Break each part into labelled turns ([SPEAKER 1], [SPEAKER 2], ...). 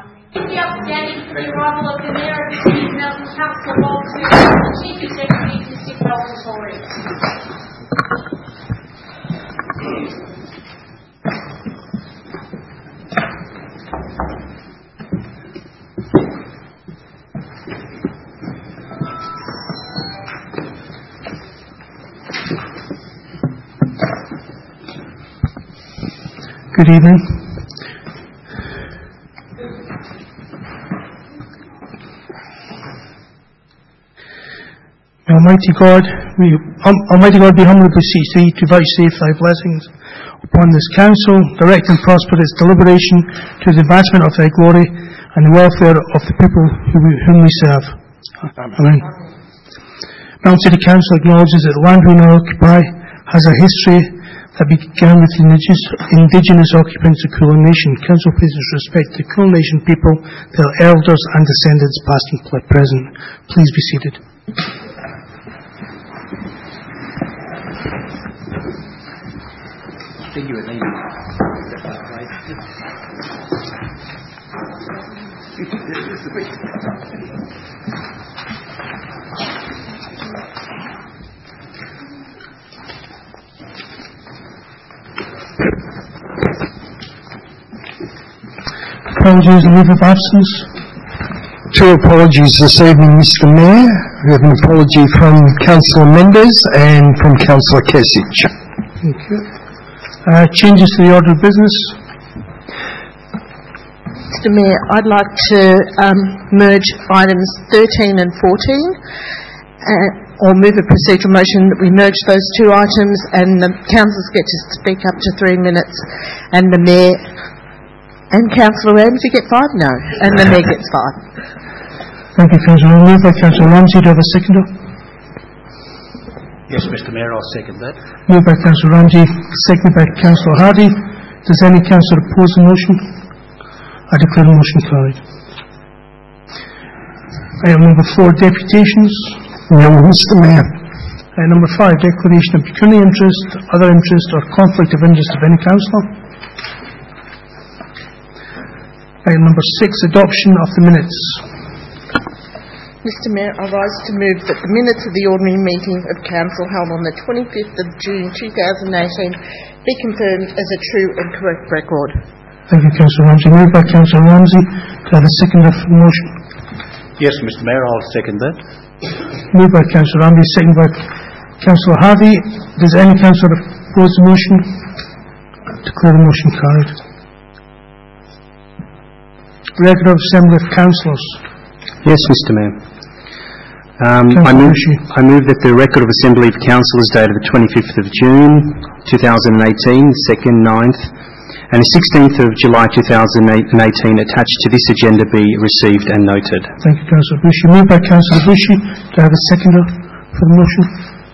[SPEAKER 1] The outstanding for the arrival of the Mayor of the City of Melbourne, Councillor Walt Smith, the Chief Executive to Stick Melbourne Tories.
[SPEAKER 2] Good evening. Almighty God, we humbly beseech Thee to vouchsafe Thy blessings upon this Council, direct and prosper its deliberation to the advancement of Thy glory and the welfare of the people whom we serve. Amen. Mount City Council acknowledges that the land we now occupy has a history that began with the indigenous occupants of Kulin Nation. Council pays its respect to the Kulin Nation people, their elders and descendants past and present. Please be seated.
[SPEAKER 3] Thank you, Elaine.
[SPEAKER 2] Apologies and leave of absence.
[SPEAKER 4] Two apologies this evening, Mr. Mayor. We have an apology from Councillor Mendes and from Councillor Kesich.
[SPEAKER 2] Thank you. Changes to the order of business.
[SPEAKER 5] Mr. Mayor, I'd like to merge items 13 and 14, or move a procedural motion that we merge those two items and the councillors get to speak up to 3 minutes and the Mayor and Councillor Ramsey get 5? No. And the Mayor gets 5.
[SPEAKER 2] Thank you, Councillor. Moved by Councillor Ramsey. Do you have a seconder?
[SPEAKER 3] Yes, Mr. Mayor, I'll second that.
[SPEAKER 2] Moved by Councillor Ramsey, seconded by Councillor Hardy. Does any councillor oppose the motion? I declare the motion carried. Item number 4, deputations.
[SPEAKER 4] No, Mr. Mayor.
[SPEAKER 2] Item number 5, declaration of pecuniary interest, other interest or conflict of interest of any councillor. Item number 6, adoption of the minutes.
[SPEAKER 5] Mr. Mayor, I rise to move that the minutes of the ordinary meeting of Council held on the 25th of June 2018 be confirmed as a true and correct record.
[SPEAKER 2] Thank you, Councillor Ramsey. Moved by Councillor Ramsey. Do I have a seconder for the motion?
[SPEAKER 3] Yes, Mr. Mayor, I'll second that.
[SPEAKER 2] Moved by Councillor Ramsey, seconded by Councillor Harvey. Does any councillor oppose the motion? Declare the motion carried. Record of Assembly of Councillors.
[SPEAKER 6] Yes, Mr. Mayor. I move that the record of Assembly of Councillors dated the 25th of June 2018, 2nd, 9th and the 16th of July 2018 attached to this agenda be received and noted.
[SPEAKER 2] Thank you, Councillor Bushy. Moved by Councillor Bushy. Do I have a seconder for the motion?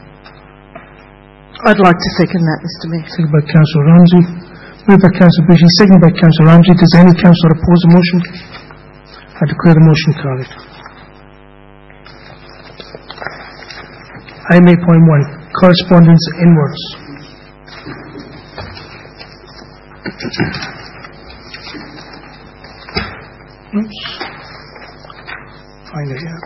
[SPEAKER 5] I'd like to second that, Mr. Mayor.
[SPEAKER 2] Seconded by Councillor Ramsey. Moved by Councillor Bushy, seconded by Councillor Ramsey. Does any councillor oppose the motion? I declare the motion carried. Item 8.1, correspondence inwards. Oops. Find it, yeah.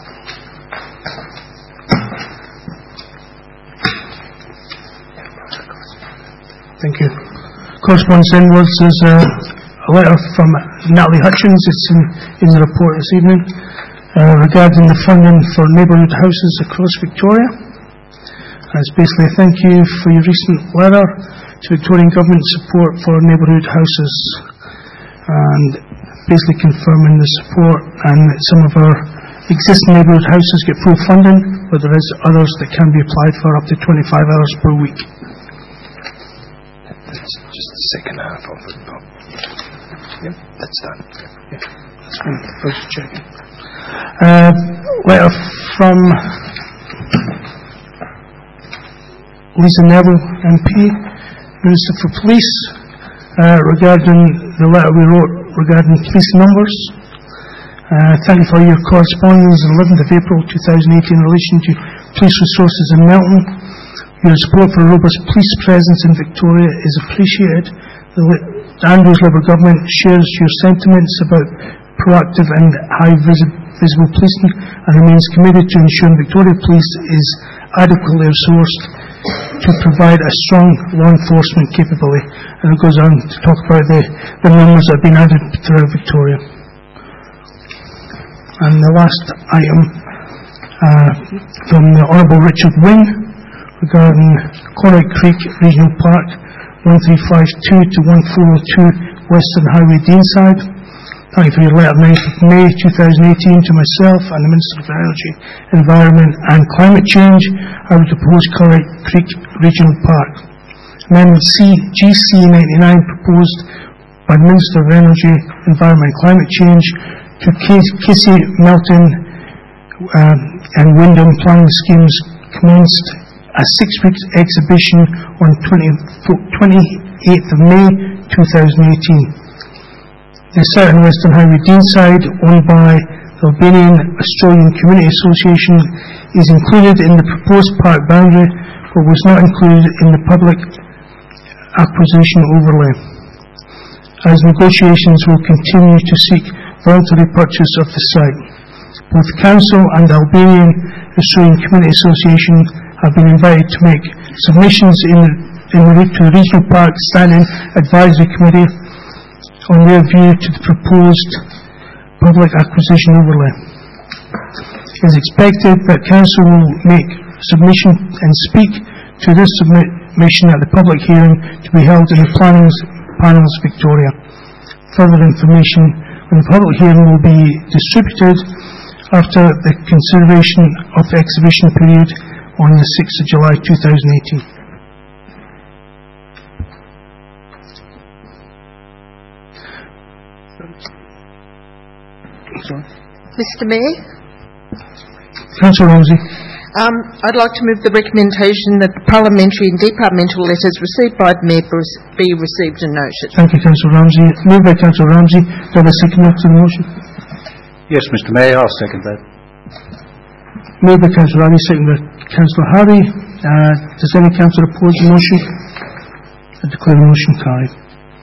[SPEAKER 2] Thank you. Correspondence inwards is a letter from Natalie Hutchins. It's in the report this evening regarding the funding for neighbourhood houses across Victoria. It's basically a thank you for your recent letter to Victorian Government support for neighbourhood houses and basically confirming the support and that some of our existing neighbourhood houses get full funding, but there is others that can be applied for up to 25 hours per week.
[SPEAKER 4] That's just the second half of it, Bob. Yep, that's done.
[SPEAKER 2] Yeah, that's fine. I was checking. Letter from Lisa Neville, MP, Minister for Police, regarding the letter we wrote regarding police numbers. Thank you for your correspondence on 11th of April 2018 in relation to police resources in Melton. Your support for a robust police presence in Victoria is appreciated. The Andrews Labour Government shares your sentiments about proactive and high visible policing, and remains committed to ensuring Victoria Police is adequately resourced to provide a strong law enforcement capability. And it goes on to talk about the numbers that have been added throughout Victoria. And the last item from the Honourable Richard Wing regarding Conroy Creek Regional Park 1352 to 1402 Western Highway Deanside. Thank you for your letter of 9th of May 2018 to myself and the Minister for Energy, Environment and Climate Change. I would propose Conroy Creek Regional Park. Amendment C, GC 99 proposed by the Minister of Energy, Environment and Climate Change to Casey Melton and Wyndham Planning Schemes commenced a 6-week exhibition on 28th of May 2018. The South and Western Highway Deanside, owned by the Albanian Australian Community Association, is included in the proposed park boundary, but was not included in the public acquisition overlay, as negotiations will continue to seek voluntary purchase of the site. Both the Council and the Albanian Australian Community Association have been invited to make submissions to the Regional Park Standing Advisory Committee on their view to the proposed public acquisition overlay. It is expected that Council will make submission and speak to this submission at the public hearing to be held in the Planning Panels Victoria. Further information on the public hearing will be distributed after the consideration of the exhibition period on the 6th of July 2018.
[SPEAKER 5] Mr. Mayor?
[SPEAKER 2] Councillor Ramsey.
[SPEAKER 5] I'd like to move the recommendation that the parliamentary and departmental letters received by the Mayor be received and noted.
[SPEAKER 2] Thank you, Councillor Ramsey. Moved by Councillor Ramsey. Do I have a second to the motion?
[SPEAKER 3] Yes, Mr. Mayor, I'll second that.
[SPEAKER 2] Moved by Councillor Ramsey, second by Councillor Harvey. Does any councillor oppose the motion? I declare the motion carried.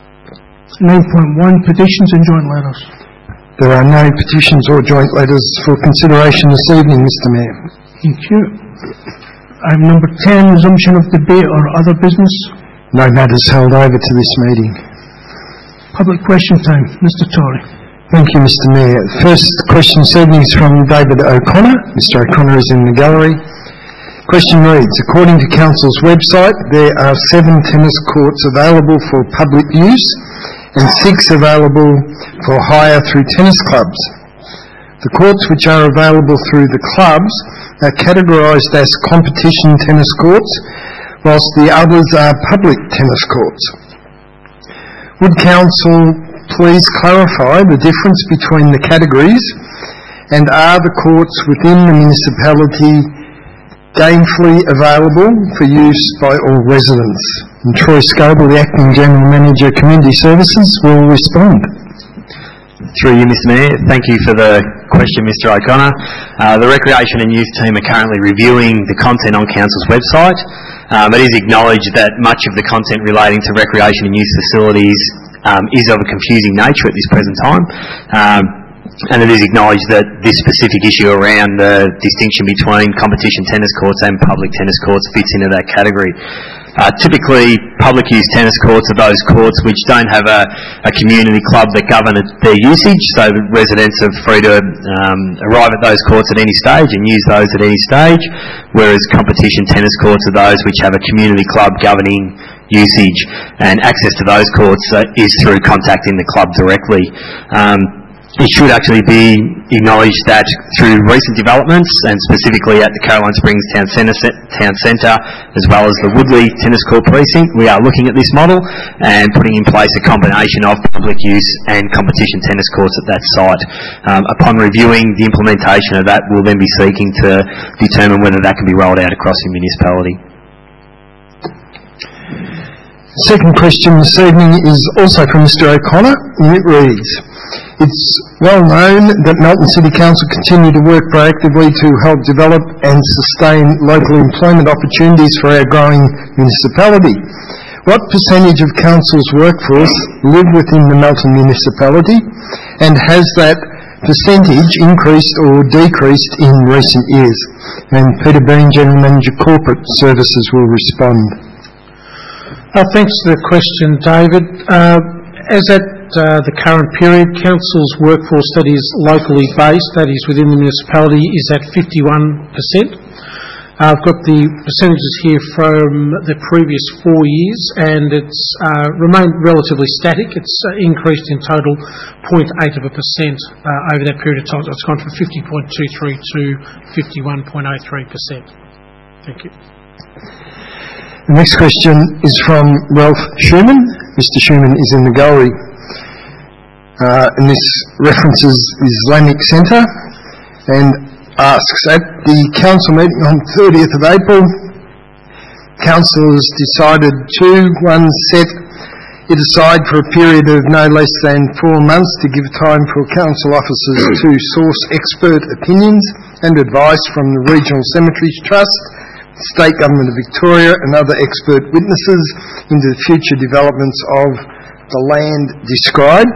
[SPEAKER 2] 9.1, petitions and joint letters.
[SPEAKER 4] There are no petitions or joint letters for consideration this evening, Mr. Mayor.
[SPEAKER 2] Thank you. Item number 10, resumption of debate or other business.
[SPEAKER 4] No matters held over to this meeting.
[SPEAKER 2] Public question time. Mr. Tory.
[SPEAKER 4] Thank you, Mr. Mayor. First question this evening is from David O'Connor. Mr. O'Connor is in the gallery. Question reads, according to Council's website, there are 7 tennis courts available for public use and 6 available for hire through tennis clubs. The courts which are available through the clubs are categorised as competition tennis courts, whilst the others are public tennis courts. Would Council please clarify the difference between the categories, and are the courts within the municipality gainfully available for use by all residents? And Troy Scoble, the Acting General Manager, Community Services, will respond.
[SPEAKER 7] Through you, Mr. Mayor. Thank you for the question, Mr. O'Connor. The Recreation and Youth team are currently reviewing the content on Council's website. It is acknowledged that much of the content relating to recreation and youth facilities is of a confusing nature at this present time. And it is acknowledged that this specific issue around the distinction between competition tennis courts and public tennis courts fits into that category. Typically, public use tennis courts are those courts which don't have a community club that govern their usage, so residents are free to arrive at those courts at any stage and use those at any stage, whereas competition tennis courts are those which have a community club governing usage, and access to those courts is through contacting the club directly. It should actually be acknowledged that through recent developments, and specifically at the Caroline Springs Town Centre, as well as the Woodley Tennis Court Precinct, we are looking at this model and putting in place a combination of public use and competition tennis courts at that site. Upon reviewing the implementation of that, we'll then be seeking to determine whether that can be rolled out across the municipality.
[SPEAKER 4] Second question this evening is also from Mr. O'Connor, and it reads, it's well known that Melton City Council continue to work proactively to help develop and sustain local employment opportunities for our growing municipality. What percentage of council's workforce live within the Melton municipality, and has that percentage increased or decreased in recent years? And Peter Bean, General Manager Corporate Services, will respond.
[SPEAKER 2] Thanks for the question, David. As at the current period, council's workforce that is locally based, that is within the municipality, is at 51%. I've got the percentages here from the previous 4 years, and it's remained relatively static. It's increased in total 0.8% over that period of time. So it's gone from 50.23 to 51.03%. Thank you.
[SPEAKER 4] The next question is from Ralph Schumann. Mr. Schumann is in the gallery. And this references Islamic Centre and asks, at the council meeting on 30th of April, councillors decided to, one, set it aside for a period of no less than 4 months to give time for council officers to source expert opinions and advice from the Regional Cemeteries Trust, State Government of Victoria and other expert witnesses into the future developments of the land described.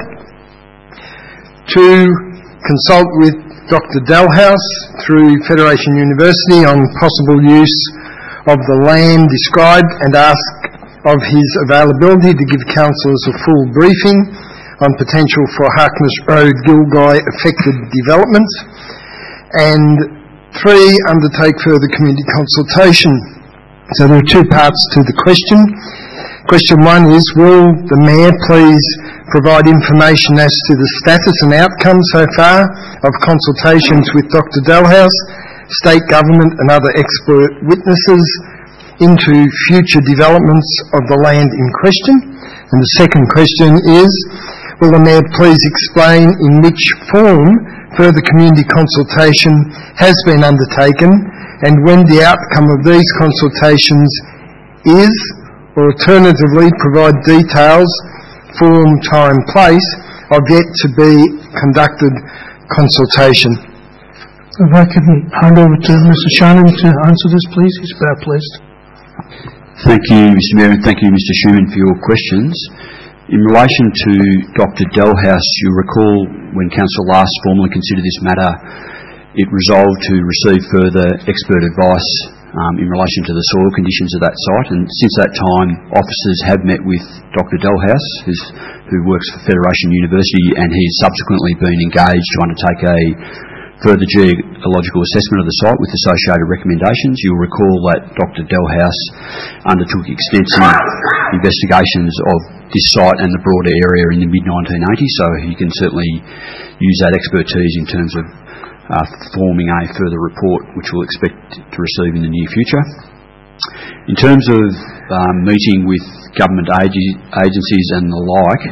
[SPEAKER 4] 2, consult with Dr. Dalhouse through Federation University on possible use of the land described and ask of his availability to give councillors a full briefing on potential for Harkness Road Gilgai affected developments. And 3, undertake further community consultation. So there are 2 parts to the question. Question 1 is, will the Mayor please provide information as to the status and outcome so far of consultations with Dr. Dalhouse, State Government and other expert witnesses into future developments of the land in question? And the second question is, will the Mayor please explain in which form further community consultation has been undertaken and when the outcome of these consultations is, or alternatively provide details, form, time, place of yet to be conducted consultation.
[SPEAKER 2] If I can hand over to Mr. Shannon to answer this, please. He's better placed.
[SPEAKER 3] Thank you, Mr. Mayor, and thank you, Mr. Schumann, for your questions. In relation to Dr. Dalhouse, you'll recall when Council last formally considered this matter, it resolved to receive further expert advice in relation to the soil conditions of that site, and since that time officers have met with Dr. Dalhouse, who works for Federation University, and he's subsequently been engaged to undertake a further geological assessment of the site with associated recommendations. You'll recall that Dr. Dalhouse undertook extensive investigations of this site and the broader area in the mid-1980s, so he can certainly use that expertise in terms of forming a further report which we'll expect to receive in the near future. In terms of meeting with government agencies and the like,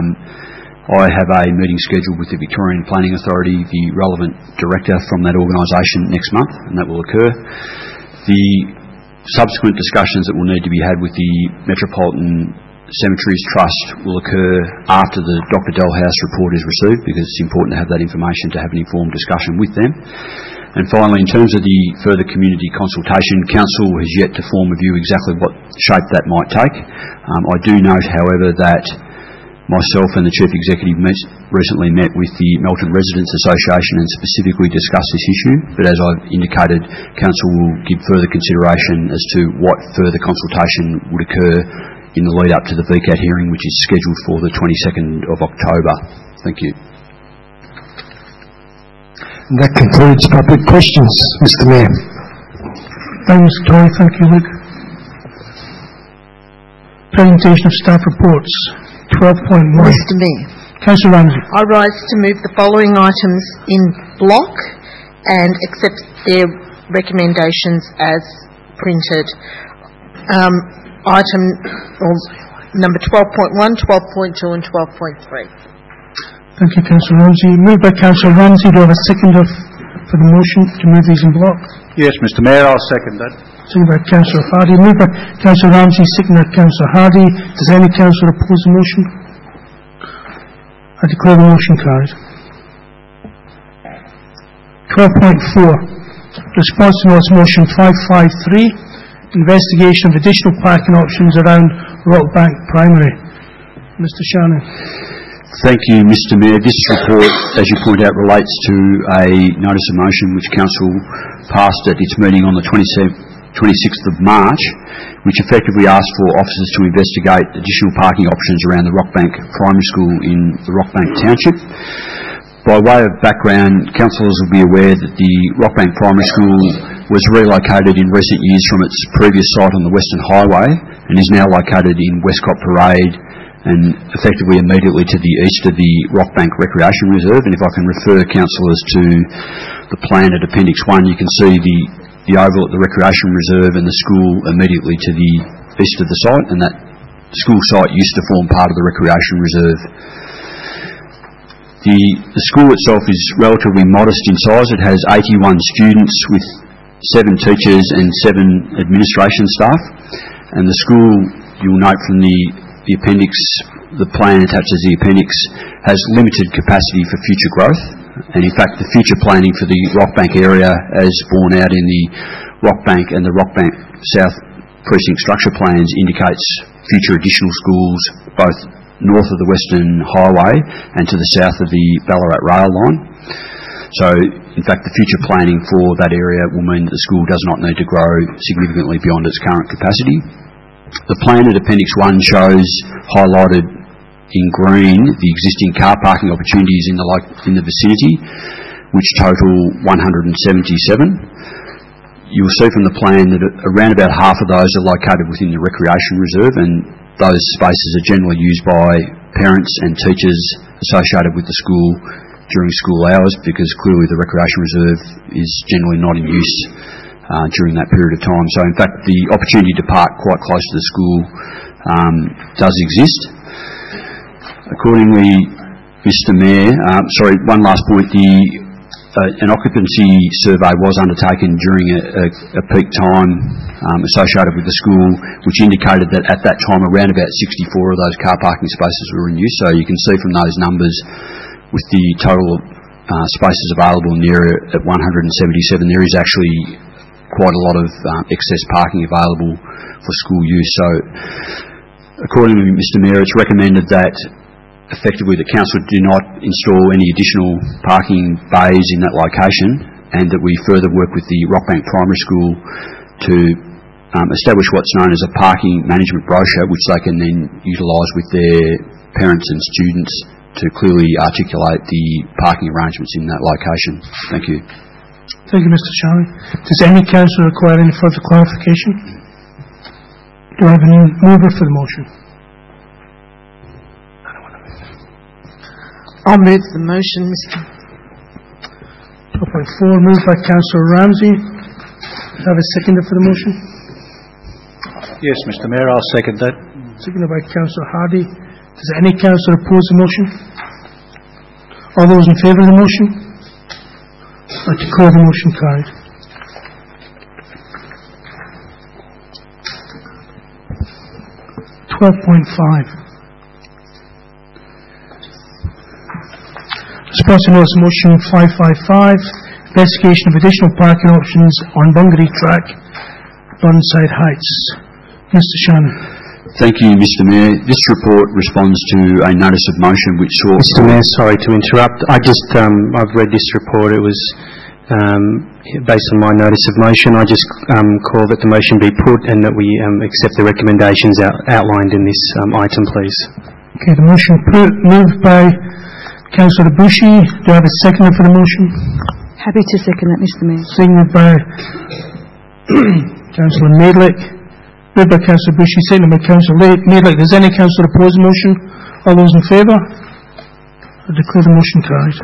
[SPEAKER 3] I have a meeting scheduled with the Victorian Planning Authority, the relevant director from that organisation, next month, and that will occur. The subsequent discussions that will need to be had with the Metropolitan Cemeteries Trust will occur after the Dr. Dalhouse report is received, because it's important to have that information to have an informed discussion with them. And finally, in terms of the further community consultation, Council has yet to form a view exactly what shape that might take. I do note, however, that myself and the Chief Executive recently met with the Melton Residents Association and specifically discussed this issue, but as I've indicated, Council will give further consideration as to what further consultation would occur in the lead up to the VCAT hearing, which is scheduled for the 22nd of October. Thank you.
[SPEAKER 4] And that concludes public questions, Mr. Mayor.
[SPEAKER 2] Thanks, Tory. Thank you, Luke. Presentation of staff reports. 12.1.
[SPEAKER 5] Mr. Mayor,
[SPEAKER 2] Councillor Ramsey.
[SPEAKER 5] I rise to move the following items in block and accept their recommendations as printed. Item number 12.1, 12.2 and 12.3.
[SPEAKER 2] Thank you, Councillor Ramsey. Moved by Councillor Ramsey. Do I have a seconder for the motion to move these in block?
[SPEAKER 3] Yes, Mr. Mayor, I'll second that.
[SPEAKER 2] Seconded by Councillor Hardy. Moved by Councillor Ramsey, seconded by Councillor Hardy. Does any councillor oppose the motion? I declare the motion carried. 12.4. Response to notice motion 553. Investigation of additional parking options around Rockbank Primary. Mr. Shannon.
[SPEAKER 3] Thank you, Mr Mayor. This report, as you point out, relates to a notice of motion which Council passed at its meeting on the 26th of March, which effectively asked for officers to investigate additional parking options around the Rockbank Primary School in the Rockbank Township. By way of background, councillors will be aware that the Rockbank Primary School was relocated in recent years from its previous site on the Western Highway and is now located in Westcott Parade and effectively immediately to the east of the Rockbank Recreation Reserve. And if I can refer councillors to the plan at Appendix 1, you can see the oval at the Recreation Reserve and the school immediately to the east of the site, and that school site used to form part of the Recreation Reserve. The school itself is relatively modest in size. It has 81 students with 7 teachers and 7 administration staff, and the school, you'll note from the appendix, the plan attached as the appendix, has limited capacity for future growth. And in fact, the future planning for the Rockbank area, as borne out in the Rockbank and the Rockbank South Precinct structure plans, indicates future additional schools both north of the Western Highway and to the south of the Ballarat rail line. So, in fact, the future planning for that area will mean that the school does not need to grow significantly beyond its current capacity. The plan at Appendix 1 shows, highlighted in green, the existing car parking opportunities in the vicinity, which total 177. You'll see from the plan that around about half of those are located within the Recreation Reserve, and those spaces are generally used by parents and teachers associated with the school during school hours, because clearly the Recreation Reserve is generally not in use during that period of time. So in fact the opportunity to park quite close to the school does exist. Accordingly, Mr Mayor, one last point, an occupancy survey was undertaken during a peak time associated with the school, which indicated that at that time around about 64 of those car parking spaces were in use. So you can see from those numbers, with the total spaces available in the area at 177, there is actually quite a lot of excess parking available for school use. So, accordingly, Mr Mayor, it's recommended that effectively the council do not install any additional parking bays in that location, and that we further work with the Rockbank Primary School to establish what's known as a parking management brochure, which they can then utilise with their parents and students to clearly articulate the parking arrangements in that location. Thank you.
[SPEAKER 2] Thank you, Mr. Shannon. Does any councillor require any further clarification? Do I have a new mover for the motion?
[SPEAKER 5] I'll move the motion, Mr.
[SPEAKER 2] 12.4, moved by Councillor Ramsey. Do I have a seconder for the motion?
[SPEAKER 8] Yes, Mr Mayor, I'll second that.
[SPEAKER 2] Seconded by Councillor Hardy. Does any councillor oppose the motion? All those in favour of the motion? I declare the motion carried. Responsible notice motion 555, investigation of additional parking options on Bungaree Track, Burnside Heights. Mr. Shannon.
[SPEAKER 3] Thank you, Mr Mayor. This report responds to a notice of motion which sought...
[SPEAKER 6] Mr Mayor, sorry to interrupt. I've read this report. It was based on my notice of motion. I just call that the motion be put and that we accept the recommendations outlined in this item, please.
[SPEAKER 2] Okay, the motion moved by Councillor Bushi. Do I have a seconder for the motion?
[SPEAKER 9] Happy to second that, Mr Mayor.
[SPEAKER 2] Seconded by Councillor Maidlick. Moved by Councillor Bushi, seconded by Councillor Maidlick. Does any councillor oppose the motion? All those in favour? I declare the motion carried.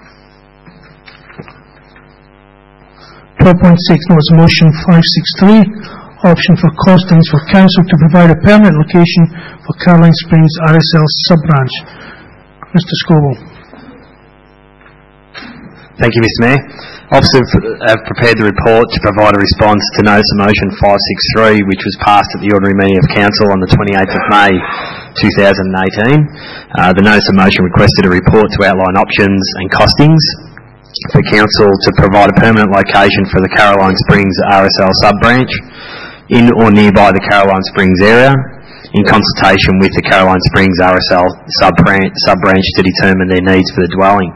[SPEAKER 2] 12.6, notice motion 563, option for costings for council to provide a permanent location for Caroline Springs RSL sub-branch. Mr. Scoville.
[SPEAKER 7] Thank you, Mr Mayor. Officers have prepared the report to provide a response to Notice of Motion 563, which was passed at the ordinary meeting of Council on the 28th of May 2018. The Notice of Motion requested a report to outline options and costings for Council to provide a permanent location for the Caroline Springs RSL sub-branch in or nearby the Caroline Springs area. in consultation with the Caroline Springs RSL sub-branch to determine their needs for the dwelling.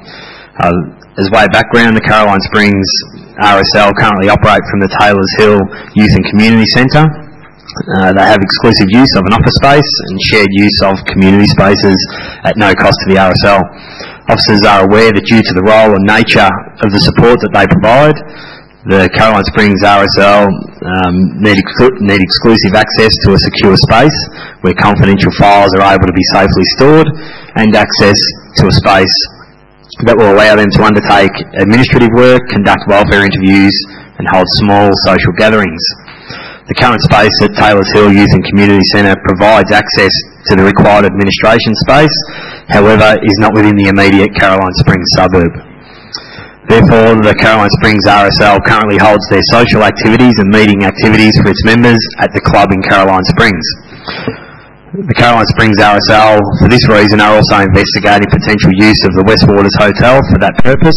[SPEAKER 7] As way of background, the Caroline Springs RSL currently operate from the Taylors Hill Youth and Community Centre. They have exclusive use of an office space and shared use of community spaces at no cost to the RSL. Officers are aware that due to the role and nature of the support that they provide, the Caroline Springs RSL need exclusive access to a secure space where confidential files are able to be safely stored, and access to a space that will allow them to undertake administrative work, conduct welfare interviews and hold small social gatherings. The current space at Taylors Hill Youth and Community Centre provides access to the required administration space, however is not within the immediate Caroline Springs suburb. Therefore, the Caroline Springs RSL currently holds their social activities and meeting activities for its members at the club in Caroline Springs. The Caroline Springs RSL, for this reason, are also investigating potential use of the West Waters Hotel for that purpose.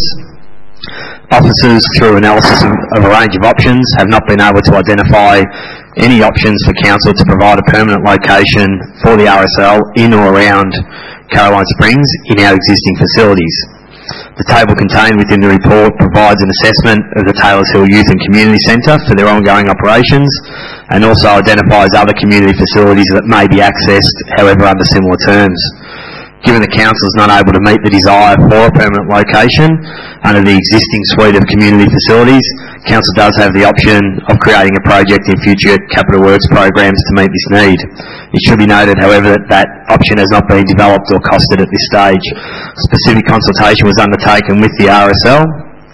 [SPEAKER 7] Officers, through analysis of a range of options, have not been able to identify any options for council to provide a permanent location for the RSL in or around Caroline Springs in our existing facilities. The table contained within the report provides an assessment of the Taylors Hill Youth and Community Centre for their ongoing operations, and also identifies other community facilities that may be accessed, however under similar terms. Given the council is not able to meet the desire for a permanent location under the existing suite of community facilities, council does have the option of creating a project in future capital works programs to meet this need. It should be noted, however, that option has not been developed or costed at this stage. Specific consultation was undertaken with the RSL,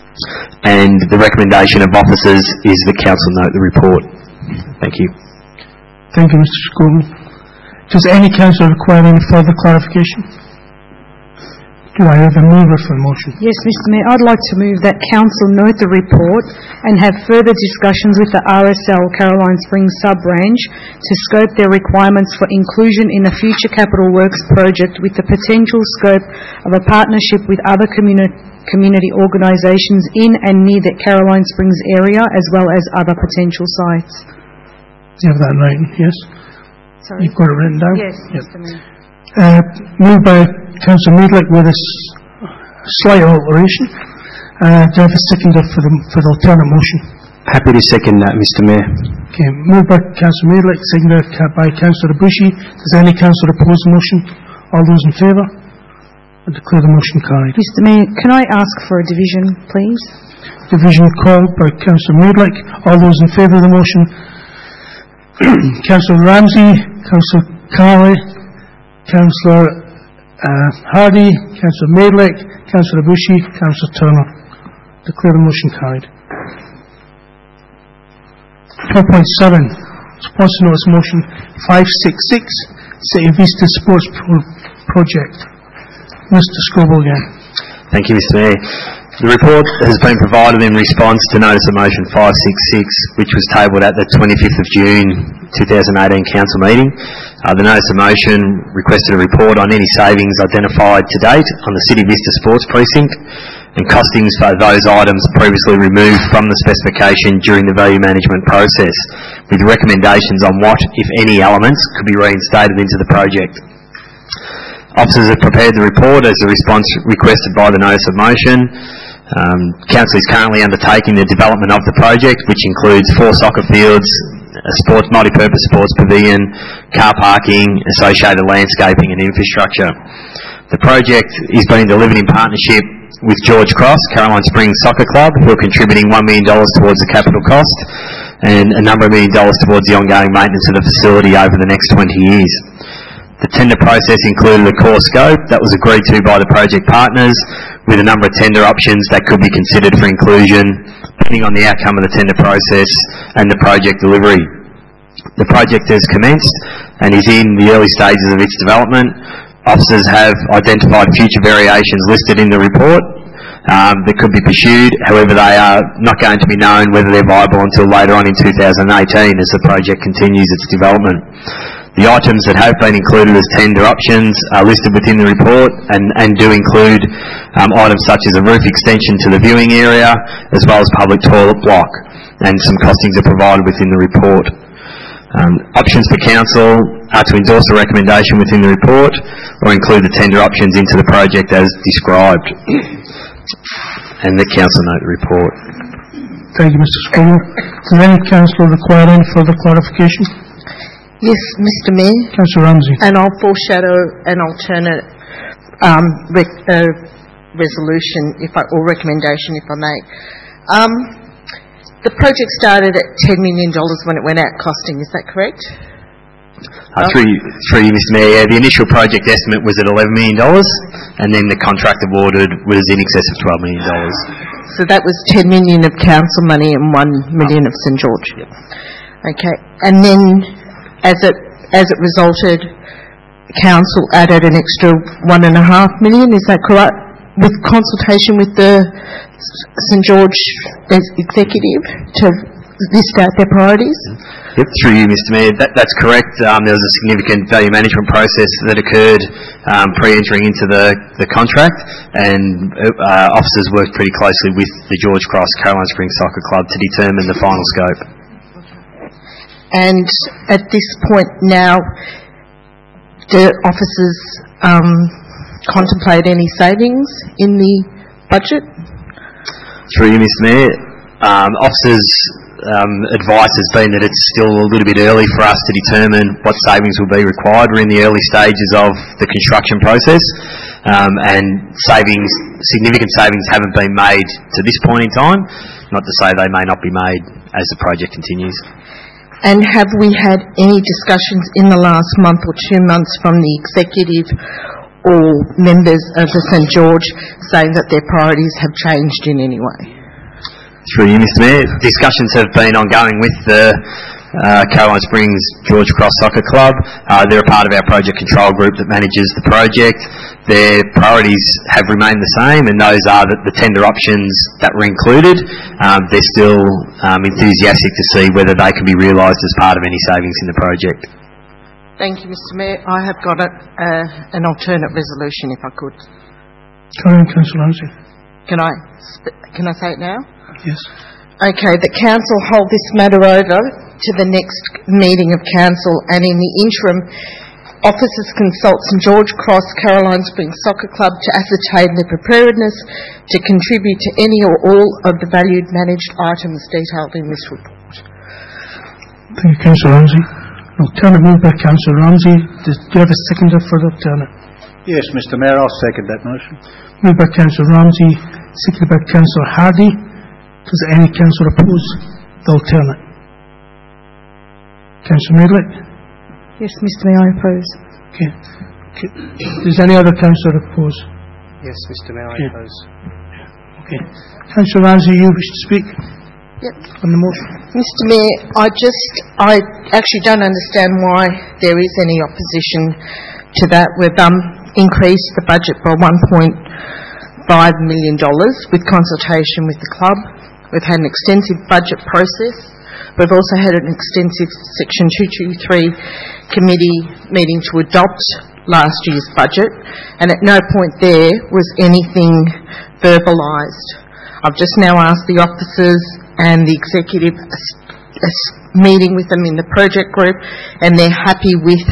[SPEAKER 7] and the recommendation of officers is that council note the report. Thank you.
[SPEAKER 2] Thank you, Mr. Scogan. Does any councillor require any further clarification? Do I have a mover for a motion?
[SPEAKER 9] Yes, Mr Mayor, I'd like to move that council note the report and have further discussions with the RSL Caroline Springs sub-branch to scope their requirements for inclusion in a future capital works project, with the potential scope of a partnership with other community organisations in and near the Caroline Springs area, as well as other potential sites.
[SPEAKER 2] Do you have that in writing? Yes?
[SPEAKER 9] Sorry.
[SPEAKER 2] You've got it written down?
[SPEAKER 9] Yes,
[SPEAKER 2] Yep.
[SPEAKER 9] Mr Mayor.
[SPEAKER 2] Moved by Councillor Maidlick with a slight alteration. Do I have a seconder for the alternate motion?
[SPEAKER 6] Happy to second that, Mr Mayor.
[SPEAKER 2] Okay, moved by Councillor Maidlick, seconded by Councillor Bushy. Does any councillor oppose the motion? All those in favour? I declare the motion carried.
[SPEAKER 9] Mr Mayor, can I ask for a division, please?
[SPEAKER 2] Division called by Councillor Maidlick. All those in favour of the motion? Councillor Ramsey, Councillor Carley, Councillor Hardy, Councillor Maidlick, Councillor Bushy, Councillor Turner. Declare the motion carried. 12.7. Sponsor notice motion 566, City of Vista Sports Project. Mr. Scobell again.
[SPEAKER 7] Thank you, Mr Mayor. The report has been provided in response to notice of motion 566, which was tabled at the 25th of June 2018 council meeting. The notice of motion requested a report on any savings identified to date on the City Vista Sports Precinct and costings for those items previously removed from the specification during the value management process, with recommendations on what, if any, elements could be reinstated into the project. Officers have prepared the report as the response requested by the notice of motion. Council is currently undertaking the development of the project, which includes 4 soccer fields, a multi-purpose sports pavilion, car parking, associated landscaping and infrastructure. The project is being delivered in partnership with George Cross, Caroline Springs Soccer Club, who are contributing $1 million towards the capital cost and a number of $1 million towards the ongoing maintenance of the facility over the next 20 years. The tender process included a core scope that was agreed to by the project partners, with a number of tender options that could be considered for inclusion, depending on the outcome of the tender process and the project delivery. The project has commenced and is in the early stages of its development. Officers have identified future variations listed in the report that could be pursued. However, they are not going to be known whether they're viable until later on in 2018 as the project continues its development. The items that have been included as tender options are listed within the report and do include items such as a roof extension to the viewing area, as well as public toilet block, and some costings are provided within the report. Options for council are to endorse the recommendation within the report or include the tender options into the project as described. And the council note the report.
[SPEAKER 2] Thank you, Mr. Scoggin. Does any councillor require any further clarification?
[SPEAKER 5] Yes, Mr Mayor.
[SPEAKER 2] Councillor Ramsey.
[SPEAKER 5] And I'll foreshadow an alternate resolution or recommendation, if I may. The project started at $10 million when it went out costing, is that correct?
[SPEAKER 7] Through you, Mr Mayor, the initial project estimate was at $11 million and then the contract awarded was in excess of $12 million.
[SPEAKER 5] So that was $10 million of council money and $1 million of St George.
[SPEAKER 7] Yep.
[SPEAKER 5] Okay, and then as it resulted, council added an extra $1.5 million, is that correct? With consultation with the St George executive to list out their priorities?
[SPEAKER 7] Yep, through you, Mr Mayor, that's correct. There was a significant value management process that occurred pre-entering into the contract, and officers worked pretty closely with the George Cross Caroline Springs Soccer Club to determine the final scope.
[SPEAKER 5] And at this point now, do officers contemplate any savings in the budget?
[SPEAKER 7] Through you, Mr Mayor, officers' advice has been that it's still a little bit early for us to determine what savings will be required. We're in the early stages of the construction process, and significant savings haven't been made to this point in time, not to say they may not be made as the project continues.
[SPEAKER 5] And have we had any discussions in the last month or 2 months from the executive or members of the St George saying that their priorities have changed in any way?
[SPEAKER 7] Through you, Mr Mayor, discussions have been ongoing with the Caroline Springs George Cross Soccer Club. They're a part of our project control group that manages the project. Their priorities have remained the same, and those are that the tender options that were included, they're still enthusiastic to see whether they can be realised as part of any savings in the project.
[SPEAKER 5] Thank you, Mr Mayor. I have got an alternate resolution, if I could.
[SPEAKER 2] Carry on, Councillor Ramsey.
[SPEAKER 5] Can I say it now?
[SPEAKER 2] Yes.
[SPEAKER 5] Okay, the council hold this matter over to the next meeting of council, and in the interim, officers consult St George Cross Caroline Springs Soccer Club to ascertain their preparedness to contribute to any or all of the valued managed items detailed in this report.
[SPEAKER 2] Thank you, Councillor Ramsey. Alternate moved by Councillor Ramsey. Do you have a seconder for the alternate?
[SPEAKER 8] Yes, Mr Mayor, I'll second that motion.
[SPEAKER 2] Moved by Councillor Ramsey, seconded by Councillor Hardy. Does any councillor oppose the alternate? Councillor Medlick?
[SPEAKER 9] Yes, Mr Mayor, I oppose.
[SPEAKER 2] Okay. Does any other councillor oppose?
[SPEAKER 6] Yes, Mr Mayor, I oppose.
[SPEAKER 2] Okay. Councillor Ramsey, you wish to speak?
[SPEAKER 5] Yep.
[SPEAKER 2] On the motion?
[SPEAKER 5] Mr Mayor, I actually don't understand why there is any opposition to that. We've increased the budget by $1.5 million with consultation with the club. We've had an extensive budget process. We've also had an extensive Section 223 committee meeting to adopt last year's budget, and at no point there was anything verbalised. I've just now asked the officers and the executive a meeting with them in the project group, and they're happy with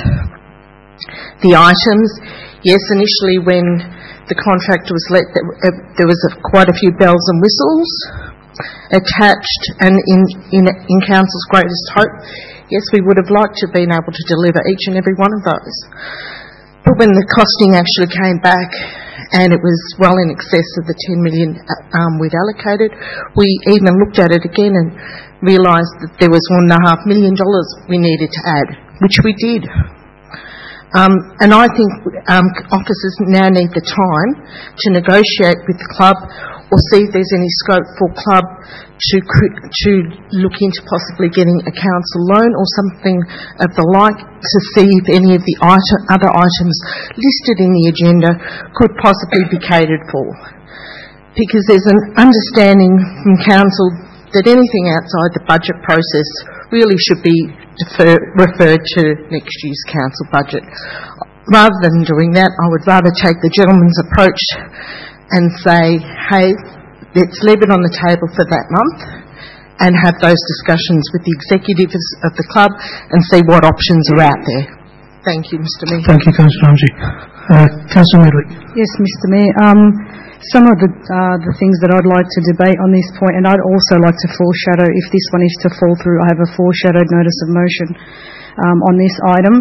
[SPEAKER 5] the items. Yes, initially when the contract was let, there was quite a few bells and whistles attached, and in council's greatest hope, yes, we would have liked to have been able to deliver each and every one of those. But when the costing actually came back and it was well in excess of the $10 million we'd allocated, we even looked at it again and realised that there was $1.5 million we needed to add, which we did. And I think officers now need the time to negotiate with the club or see if there's any scope for club to look into possibly getting a council loan or something of the like to see if any of the other items listed in the agenda could possibly be catered for. Because there's an understanding from council that anything outside the budget process really should be referred to next year's council budget. Rather than doing that, I would rather take the gentleman's approach and say, hey, let's leave it on the table for that month, and have those discussions with the executives of the club and see what options are out there. Thank you, Mr Mayor.
[SPEAKER 2] Thank you, Councillor Ramsey. Councillor Medley.
[SPEAKER 9] Yes, Mr Mayor. Some of the things that I'd like to debate on this point, and I'd also like to foreshadow, if this one is to fall through, I have a foreshadowed notice of motion on this item.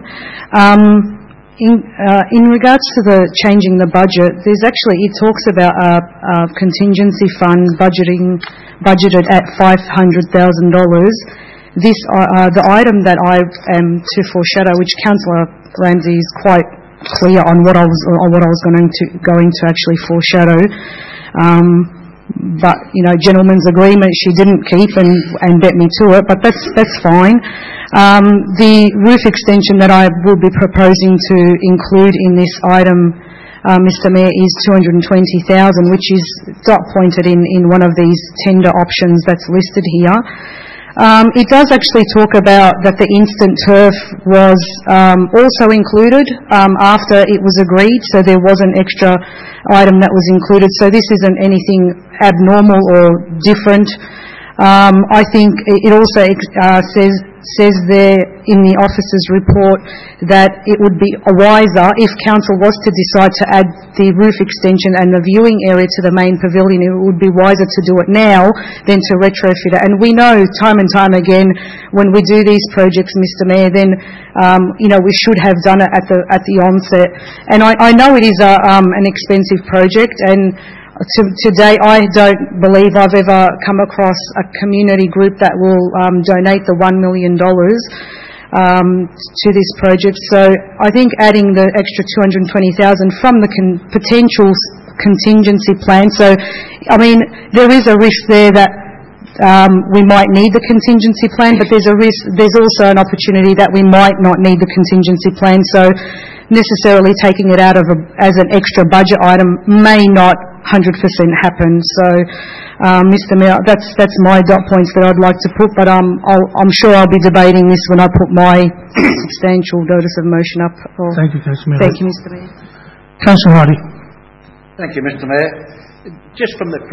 [SPEAKER 9] In regards to the changing the budget, there's actually, it talks about a contingency fund budgeted at $500,000. This, the item that I am to foreshadow, which Councillor Ramsey is quite clear on what I was going to actually foreshadow. But gentleman's agreement she didn't keep and bet me to it, but that's fine. The roof extension that I will be proposing to include in this item, Mr Mayor, is $220,000, which is dot pointed in one of these tender options that's listed here. It does actually talk about that the instant turf was also included after it was agreed, so there was an extra item that was included. So this isn't anything abnormal or different. I think it also says there in the officer's report that it would be wiser if council was to decide to add the roof extension and the viewing area to the main pavilion. It would be wiser to do it now than to retrofit it. And we know time and time again when we do these projects, Mr Mayor, then we should have done it at the onset. And I know it is an expensive project, and to date, I don't believe I've ever come across a community group that will donate the $1 million to this project. So I think adding the extra $220,000 from the potential contingency plan. So, I mean, there is a risk there that we might need the contingency plan, but there's also an opportunity that we might not need the contingency plan. So necessarily taking it out as an extra budget item may not 100% happen. So, Mr Mayor, that's my dot points that I'd like to put, but I'm sure I'll be debating this when I put my substantial notice of motion up.
[SPEAKER 2] Thank you, Councillor Mayor.
[SPEAKER 9] Thank you, Mr Mayor.
[SPEAKER 2] Councillor Hardy.
[SPEAKER 8] Thank you, Mr Mayor. Just from the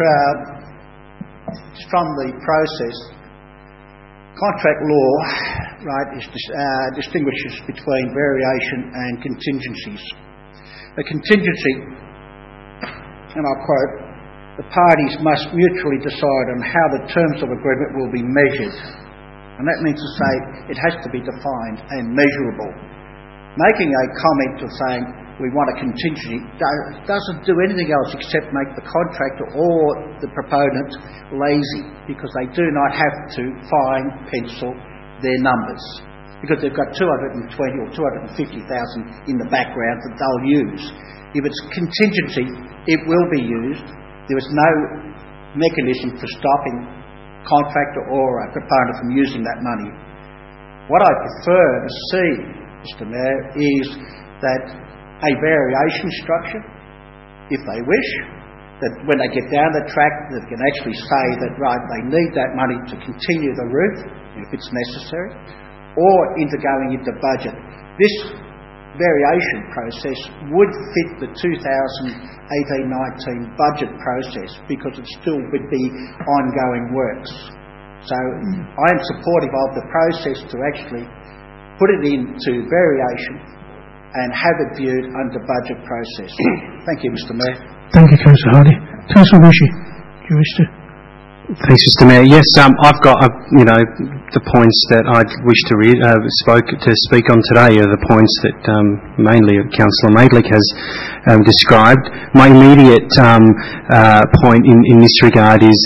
[SPEAKER 8] process, contract law, right, distinguishes between variation and contingencies. A contingency, and I quote, "The parties must mutually decide on how the terms of agreement will be measured." And that means to say it has to be defined and measurable. Making a comment of saying we want a contingency doesn't do anything else except make the contractor or the proponent lazy, because they do not have to fine pencil their numbers, because they've got 220 or 250,000 in the background that they'll use. If it's contingency, it will be used. There is no mechanism for stopping contractor or a proponent from using that money. What I prefer to see, Mr Mayor, is that a variation structure, if they wish, that when they get down the track, they can actually say that, right, they need that money to continue the roof, if it's necessary, or going into budget. This variation process would fit the 2018-19 budget process, because it still would be ongoing works. So I am supportive of the process to actually put it into variation and have it viewed under budget process. Thank you, Mr Mayor.
[SPEAKER 2] Thank you, Councillor Hardy. Councillor Rishi, do you wish to?
[SPEAKER 6] Thanks, Mr Mayor. Yes, I've got, the points that I'd wish to speak on today are the points that mainly Councillor Maidlick has described. My immediate point in this regard is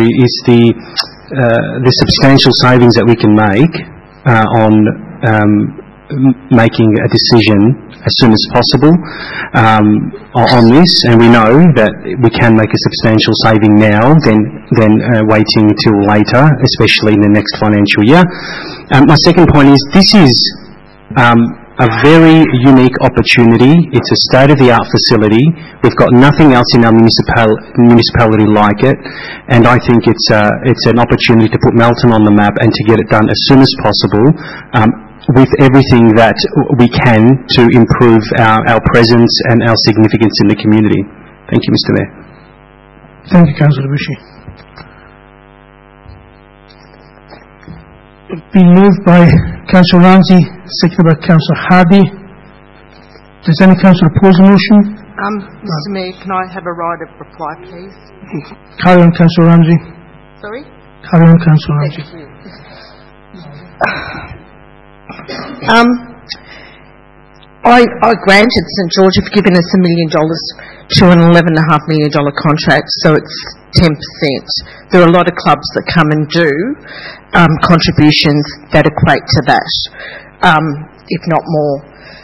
[SPEAKER 6] the substantial savings that we can make on making a decision as soon as possible on this, and we know that we can make a substantial saving now than waiting till later, especially in the next financial year. My second point is this is a very unique opportunity. It's a state-of-the-art facility. We've got nothing else in our municipality like it, and I think it's an opportunity to put Melton on the map and to get it done as soon as possible, with everything that we can to improve our presence and our significance in the community. Thank you, Mr Mayor.
[SPEAKER 2] Thank you, Councillor Rishi. Been moved by Councillor Ramsey, seconded by Councillor Hardy. Does any councillor oppose the motion?
[SPEAKER 5] Mr Mayor, can I have a right of reply, please?
[SPEAKER 2] Carry on, Councillor Ramsey.
[SPEAKER 5] Sorry?
[SPEAKER 2] Carry on, Councillor Ramsey.
[SPEAKER 5] Thank you. I granted St George have given us $1 million to an $11.5 million contract, so it's 10%. There are a lot of clubs that come and do contributions that equate to that, if not more.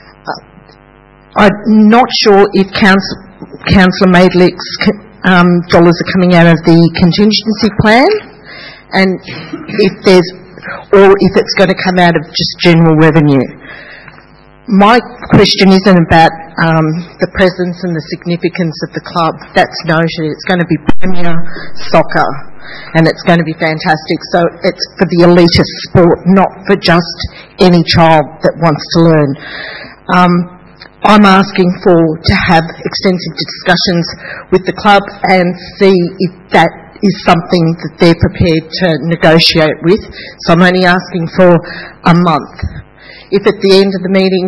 [SPEAKER 5] I'm not sure if Councillor Maidlick's dollars are coming out of the contingency plan, and if it's going to come out of just general revenue. My question isn't about the presence and the significance of the club. That's noted. It's going to be Premier Soccer, and it's going to be fantastic. So it's for the elitist sport, not for just any child that wants to learn. I'm asking to have extensive discussions with the club and see if that is something that they're prepared to negotiate with. So I'm only asking for a month. If at the end of the meeting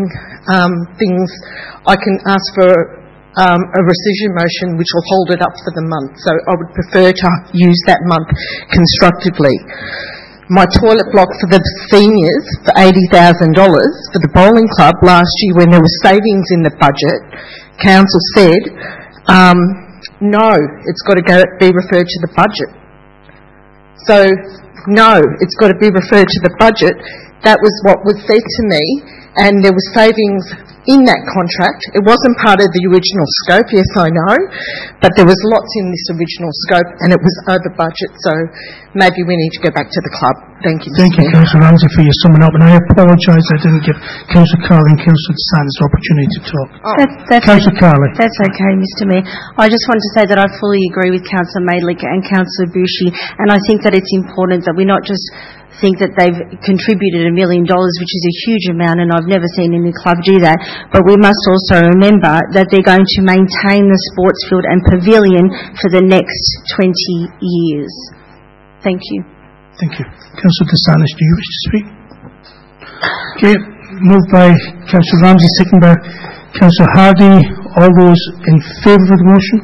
[SPEAKER 5] I can ask for a rescission motion which will hold it up for the month. So I would prefer to use that month constructively. My toilet block for the seniors for $80,000 for the bowling club last year, when there was savings in the budget, council said, no, it's got to be referred to the budget. So, no, it's got to be referred to the budget. That was what was said to me, and there was savings in that contract. It wasn't part of the original scope, yes I know, but there was lots in this original scope and it was over budget, so maybe we need to go back to the club. Thank you, Mr.
[SPEAKER 2] Thank you, Councillor Ramsey, for your summing up, and I apologise I didn't give Councillor Carley and Councillor DeSantis the opportunity to talk. Councillor Carley.
[SPEAKER 10] That's okay, Mr Mayor. I just want to say that I fully agree with Councillor Maidlick and Councillor Bushi, and I think that it's important that we not just think that they've contributed $1 million, which is a huge amount, and I've never seen any club do that, but we must also remember that they're going to maintain the sports field and pavilion for the next 20 years. Thank you.
[SPEAKER 2] Thank you. Councillor DeSantis, do you wish to speak? Okay, moved by Councillor Ramsey, second by Councillor Hardy. All those in favour of the motion?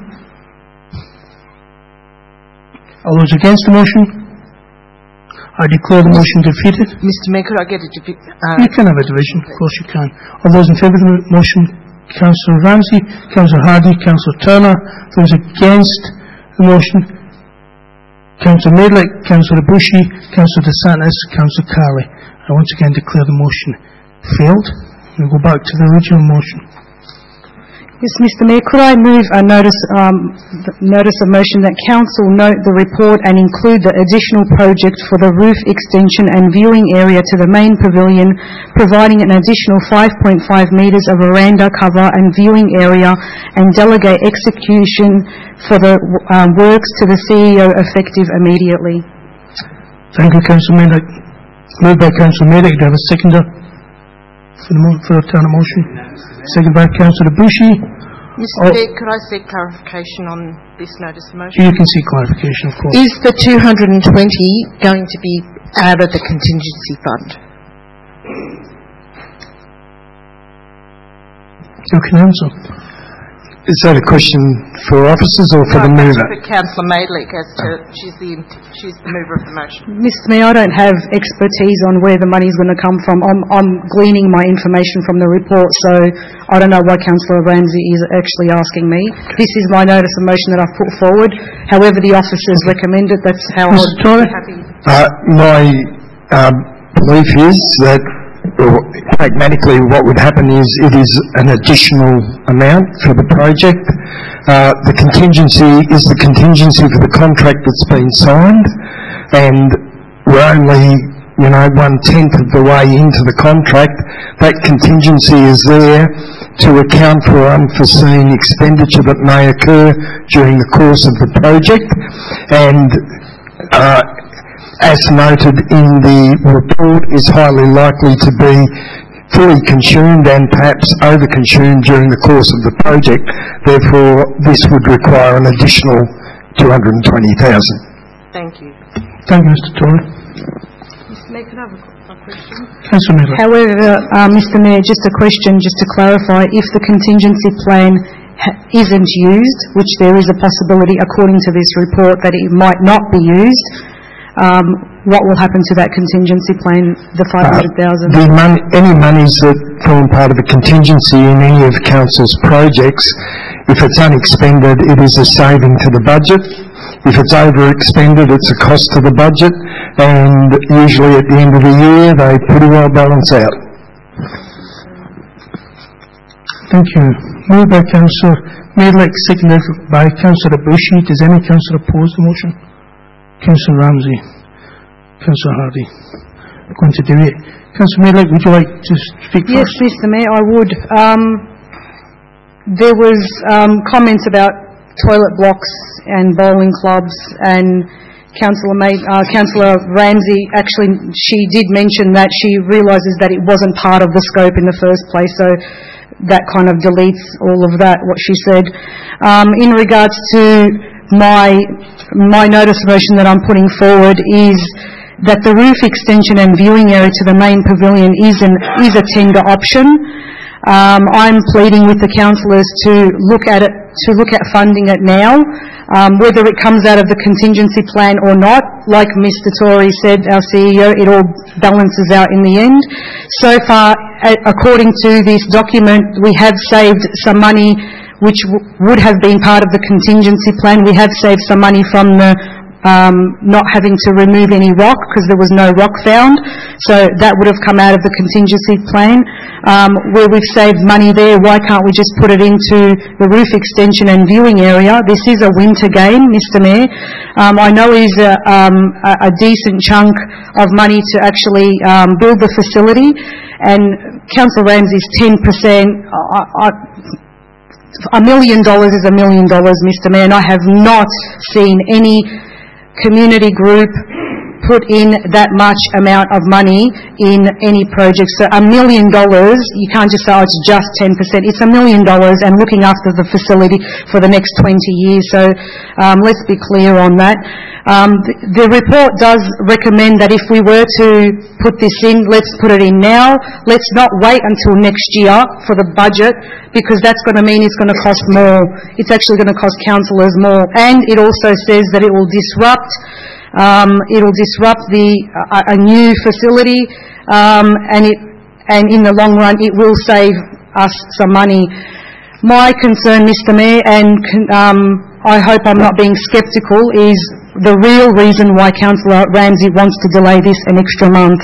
[SPEAKER 2] All those against the motion? I declare the motion defeated.
[SPEAKER 5] Mr Mayor, could I get a division?
[SPEAKER 2] You can have a division, of course you can. All those in favour of the motion, Councillor Ramsey, Councillor Hardy, Councillor Turner. Those against the motion, Councillor Maidlick, Councillor Bushi, Councillor DeSantis, Councillor Carley. I once again declare the motion failed. We'll go back to the original motion.
[SPEAKER 9] Yes, Mr Mayor, could I move a notice of motion that Council note the report and include the additional project for the roof extension and viewing area to the main pavilion, providing an additional 5.5 metres of veranda cover and viewing area, and delegate execution for the works to the CEO effective immediately.
[SPEAKER 2] Thank you, Councillor Maidlick. Moved by Councillor Maidlick. Do I have a seconder for the turn of motion? Second by Councillor Bushi.
[SPEAKER 5] Mr Mayor, could I seek clarification on this notice of motion?
[SPEAKER 2] You can seek clarification, of course.
[SPEAKER 5] Is the 220 going to be out of the contingency fund?
[SPEAKER 2] You can answer.
[SPEAKER 4] Is that a question for officers or for the mover?
[SPEAKER 5] For Councillor Maidlick, she's the mover of the motion.
[SPEAKER 9] Mr Mayor, I don't have expertise on where the money is going to come from. I'm gleaning my information from the report, so I don't know why Councillor Ramsey is actually asking me. This is my notice of motion that I've put forward. However the officers recommend it, that's how I would be happy.
[SPEAKER 4] My belief is that pragmatically what would happen is it is an additional amount for the project. The contingency is the contingency for the contract that's been signed, and we're only 1/10 of the way into the contract. That contingency is there to account for unforeseen expenditure that may occur during the course of the project, and as noted in the report, is highly likely to be fully consumed and perhaps over-consumed during the course of the project. Therefore, this would require an additional $220,000.
[SPEAKER 5] Thank you.
[SPEAKER 2] Thank you, Mr Tory.
[SPEAKER 5] Mr
[SPEAKER 9] Mayor, can I have a question?
[SPEAKER 2] Councillor Medley.
[SPEAKER 9] However, Mr Mayor, just a question, just to clarify, if the contingency plan isn't used, which there is a possibility according to this report that it might not be used, what will happen to that contingency plan, the 500,000?
[SPEAKER 4] Any monies that form part of a contingency in any of council's projects, if it's unexpended, it is a saving to the budget. If it's overexpended, it's a cost to the budget, and usually at the end of the year, they pretty well balance out.
[SPEAKER 2] Thank you. Moved by Councillor Medlick, seconded by Councillor Bushy. Does any councillor oppose the motion? Councillor Ramsey. Councillor Hardy. I'm going to do it. Councillor Medlick, would you like to speak
[SPEAKER 9] Yes,
[SPEAKER 2] first?
[SPEAKER 9] Mr Mayor, I would. There was comments about toilet blocks and bowling clubs, and Councillor Ramsey, actually, she did mention that she realises that it wasn't part of the scope in the first place, so that kind of deletes all of that, what she said. In regards to my notice of motion that I'm putting forward is that the roof extension and viewing area to the main pavilion is a tender option. I'm pleading with the councillors to look at funding it now, whether it comes out of the contingency plan or not. Like Mr Tory said, our CEO, it all balances out in the end. So far, according to this document, we have saved some money which would have been part of the contingency plan. We have saved some money from the not having to remove any rock because there was no rock found, so that would have come out of the contingency plan. Where we've saved money there, why can't we just put it into the roof extension and viewing area? This is a winter game, Mr Mayor. I know it is a decent chunk of money to actually build the facility, and Councillor Ramsey's 10%, $1 million is $1 million, Mr Mayor, and I have not seen any community group put in that much amount of money in any project. So $1 million, you can't just say, oh, it's just 10%. It's $1 million and looking after the facility for the next 20 years. So let's be clear on that. The report does recommend that if we were to put this in, let's put it in now. Let's not wait until next year for the budget, because that's going to mean it's going to cost more. It's actually going to cost councillors more. And it also says that it will disrupt a new facility, and in the long run it will save us some money. My concern, Mr Mayor, and I hope I'm not being sceptical, is the real reason why Councillor Ramsey wants to delay this an extra month.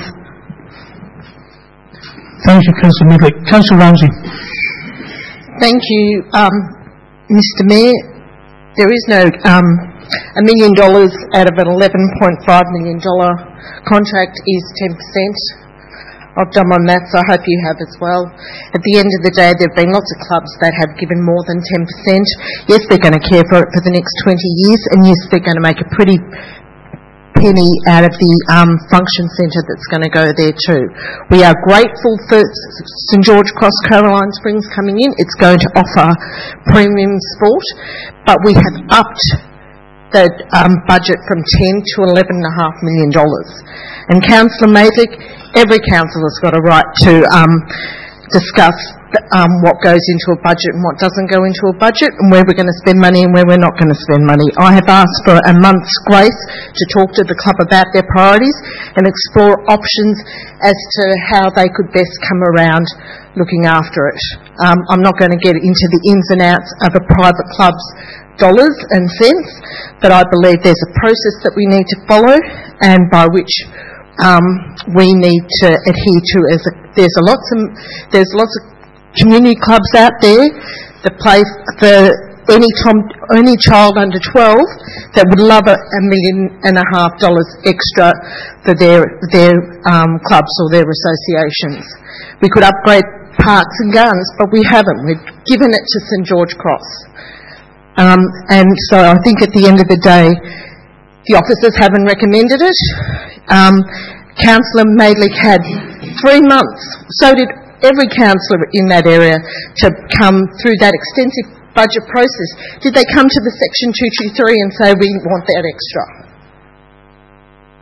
[SPEAKER 2] Thank you, Councillor Medlick. Councillor Ramsey.
[SPEAKER 5] Thank you, Mr Mayor. There is no $1 million out of an $11.5 million contract is 10%. I've done my maths, I hope you have as well. At the end of the day, there have been lots of clubs that have given more than 10%. Yes, they're going to care for it for the next 20 years, and yes, they're going to make a pretty penny out of the function centre that's going to go there too. We are grateful for St George Cross Caroline Springs coming in. It's going to offer premium sport, but we have upped the budget from $10 to $11.5 million. And Councillor Medlick, every councillor's got a right to discuss what goes into a budget and what doesn't go into a budget, and where we're going to spend money and where we're not going to spend money. I have asked for a month's grace to talk to the club about their priorities and explore options as to how they could best come around looking after it. I'm not going to get into the ins and outs of a private club's dollars and cents, but I believe there's a process that we need to follow, and by which we need to adhere to. There's lots of community clubs out there that play for any child under 12 that would love $1.5 million extra for their clubs or their associations. We could upgrade parks and gardens, but we haven't. We've given it to St George Cross. And so I think at the end of the day, the officers haven't recommended it. Councillor Medlick had 3 months, so did every councillor in that area, to come through that extensive budget process. Did they come to the Section 223 and say, we want that extra?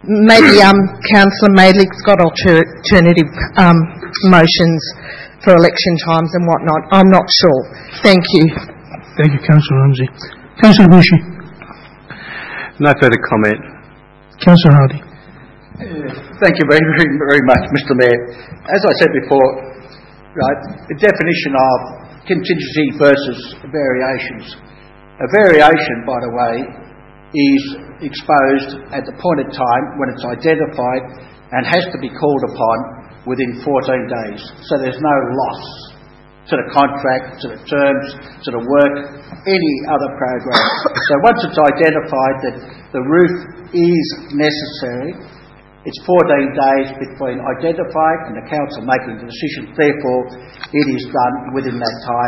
[SPEAKER 5] maybe Councillor Maidlick's got alternative motions for election times and whatnot. I'm not sure. Thank you.
[SPEAKER 2] Thank you, Councillor Ramsey. Councillor Bushi.
[SPEAKER 6] No further comment.
[SPEAKER 2] Councillor Hardy.
[SPEAKER 8] Thank you very much, Mr. Mayor. As I said before, right, the definition of contingency versus variations. A variation, by the way, is exposed at the point of time when it's identified and has to be called upon within 14 days. So there's no loss to the contract, to the terms, to the work, any other program. So once it's identified that the roof is necessary, it's 14 days between identifying and the council making the decision. Therefore, it is done within that time.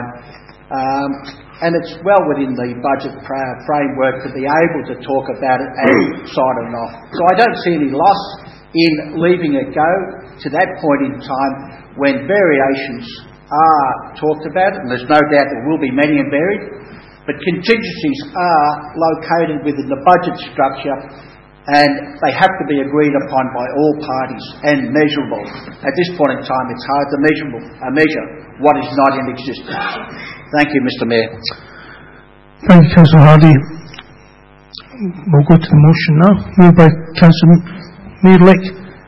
[SPEAKER 8] And it's well within the budget framework to be able to talk about it and sign it off. So I don't see any loss in leaving it go to that point in time when variations are talked about, and there's no doubt there will be many and varied, but contingencies are located within the budget structure and they have to be agreed upon by all parties and measurable. At this point in time, it's hard to measure what is not in existence. Thank you, Mr. Mayor.
[SPEAKER 2] Thank you, Councillor Hardy. We'll go to the motion now. Moved by Councillor Maidlick,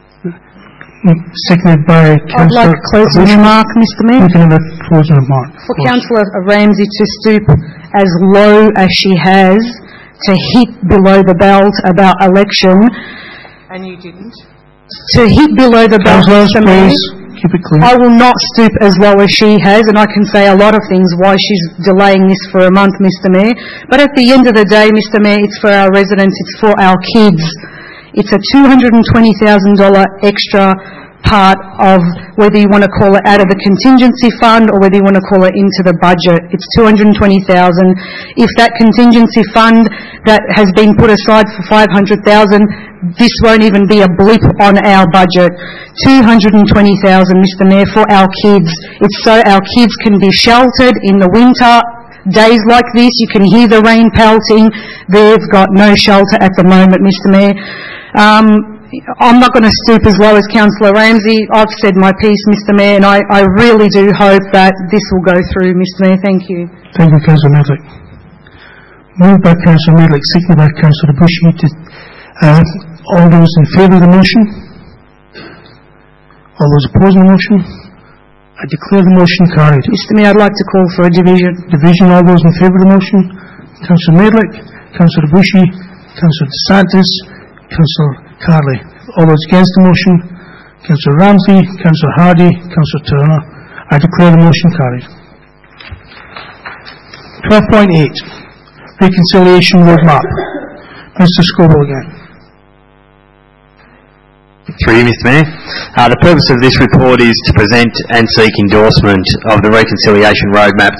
[SPEAKER 2] seconded by
[SPEAKER 9] I'd
[SPEAKER 2] Councillor
[SPEAKER 9] like a closing remark, Mr. Mayor.
[SPEAKER 2] We can have a closing remark.
[SPEAKER 9] For Councillor Ramsey to stoop as low as she has to hit below the belt about election.
[SPEAKER 5] And you didn't?
[SPEAKER 9] To hit below the belt, Mr. Mayor.
[SPEAKER 2] Keep it clear.
[SPEAKER 9] I will not stoop as low as she has, and I can say a lot of things why she's delaying this for a month, Mr. Mayor. But at the end of the day, Mr. Mayor, it's for our residents, it's for our kids. It's a $220,000 extra part of whether you want to call it out of the contingency fund or whether you want to call it into the budget. It's $220,000. If that contingency fund that has been put aside for $500,000, this won't even be a blip on our budget. $220,000, Mr. Mayor, for our kids. It's so our kids can be sheltered in the winter. Days like this, you can hear the rain pelting. They've got no shelter at the moment, Mr. Mayor. I'm not going to stoop as low as Councillor Ramsey. I've said my piece, Mr. Mayor, and I really do hope that this will go through, Mr. Mayor. Thank you.
[SPEAKER 2] Thank you, Councillor Maidlick. Moved by Councillor Maidlick, seconded by Councillor Bushi. All those in favour of the motion? All those opposing the motion? I declare the motion carried.
[SPEAKER 9] Mr. Mayor, I'd like to call for a division.
[SPEAKER 2] Division, all those in favour of the motion? Councillor Maidlick, Councillor Bushi, Councillor DeSantis, Councillor Carley. All those against the motion? Councillor Ramsey, Councillor Hardy, Councillor Turner. I declare the motion carried. 12.8, Reconciliation Roadmap. Mr. Scobell again.
[SPEAKER 7] Through you, Mr. Mayor. The purpose of this report is to present and seek endorsement of the Reconciliation Roadmap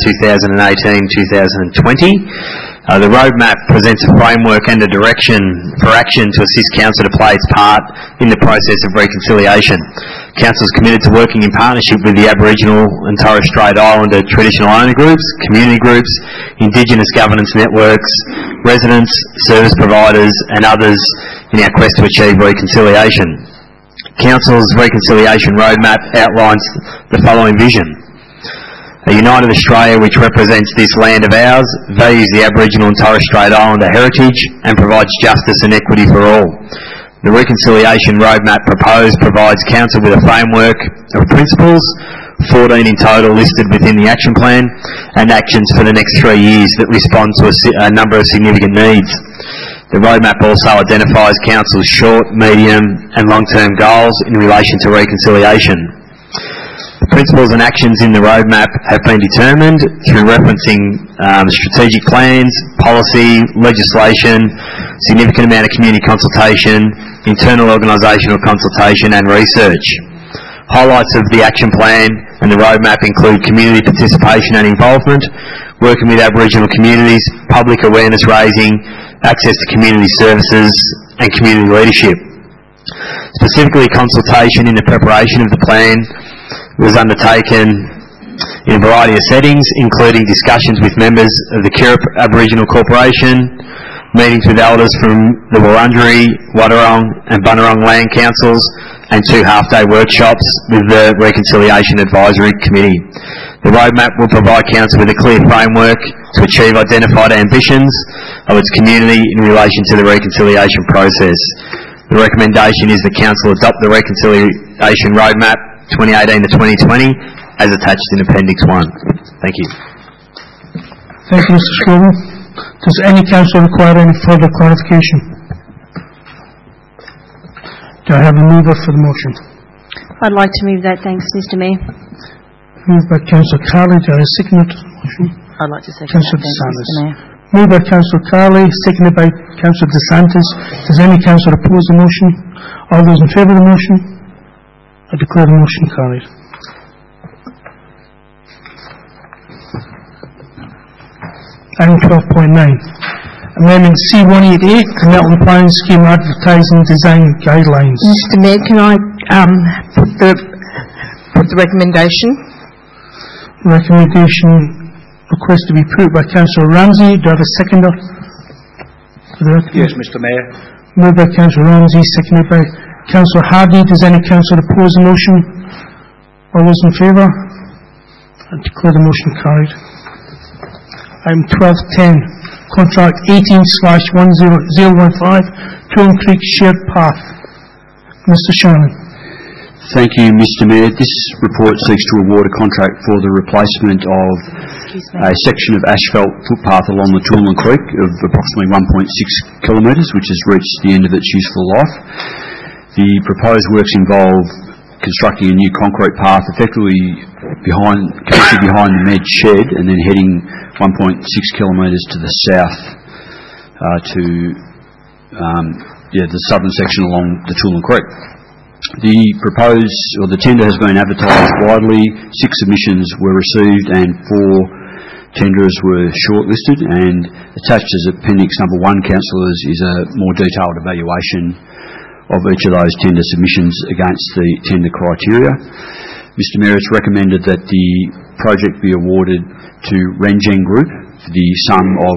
[SPEAKER 7] 2018-2020. The roadmap presents a framework and a direction for action to assist Council to play its part in the process of reconciliation. Council is committed to working in partnership with the Aboriginal and Torres Strait Islander traditional owner groups, community groups, Indigenous governance networks, residents, service providers and others in our quest to achieve reconciliation. Council's Reconciliation Roadmap outlines the following vision. A united Australia which represents this land of ours, values the Aboriginal and Torres Strait Islander heritage and provides justice and equity for all. The Reconciliation Roadmap proposed provides Council with a framework of principles, 14 in total listed within the action plan, and actions for the next 3 years that respond to a number of significant needs. The roadmap also identifies Council's short, medium and long-term goals in relation to reconciliation. The principles and actions in the roadmap have been determined through referencing strategic plans, policy, legislation, significant amount of community consultation, internal organisational consultation and research. Highlights of the action plan and the roadmap include community participation and involvement, working with Aboriginal communities, public awareness raising, access to community services and community leadership. Specifically, consultation in the preparation of the plan was undertaken in a variety of settings, including discussions with members of the Kirrip Aboriginal Corporation, meetings with elders from the Wurundjeri, Wadawurrung and Bunurong Land Councils, and 2 half-day workshops with the Reconciliation Advisory Committee. The roadmap will provide Council with a clear framework to achieve identified ambitions of its community in relation to the reconciliation process. The recommendation is that Council adopt the Reconciliation Roadmap 2018 to 2020 as attached in Appendix 1. Thank you.
[SPEAKER 2] Thank you, Mr. Scobell. Does any council require any further clarification? Do I have a mover for the motion?
[SPEAKER 10] I'd like to move that. Thanks, Mr. Mayor.
[SPEAKER 2] Moved by Councillor Carley. Do I have a seconder to the motion?
[SPEAKER 5] I'd like to second
[SPEAKER 2] Councillor
[SPEAKER 5] that. Thanks, Mr. Mayor.
[SPEAKER 2] Moved by Councillor Carley, seconded by Councillor DeSantis. Does any council oppose the motion? All those in favour of the motion? I declare the motion carried. Item 12.9. Amendment C188, the Melton Planning Scheme Advertising Design Guidelines.
[SPEAKER 5] Mr. Mayor, can I put the recommendation?
[SPEAKER 2] Recommendation request to be approved by Councillor Ramsey. Do I have a seconder?
[SPEAKER 8] Yes, Mr. Mayor.
[SPEAKER 2] Moved by Councillor Ramsey, seconded by Councillor Hardy. Does any councillor oppose the motion? All those in favour? I declare the motion carried. Item 12.10, Contract 18/10015, Toon Creek Shared Path. Mr. Shannon.
[SPEAKER 3] Thank you, Mr. Mayor. This report seeks to award a contract for the replacement of a section of asphalt footpath along the Toolern Creek of approximately 1.6 kilometres, which has reached the end of its useful life. The proposed works involve constructing a new concrete path effectively behind the Med shed and then heading 1.6 kilometres to the south to the southern section along the Toolern Creek. The tender has been advertised widely. 6 submissions were received and 4 tenderers were shortlisted, and attached as Appendix number 1, councillors, is a more detailed evaluation of each of those tender submissions against the tender criteria. Mr. Mayor, it's recommended that the project be awarded to Renjeng Group for the sum of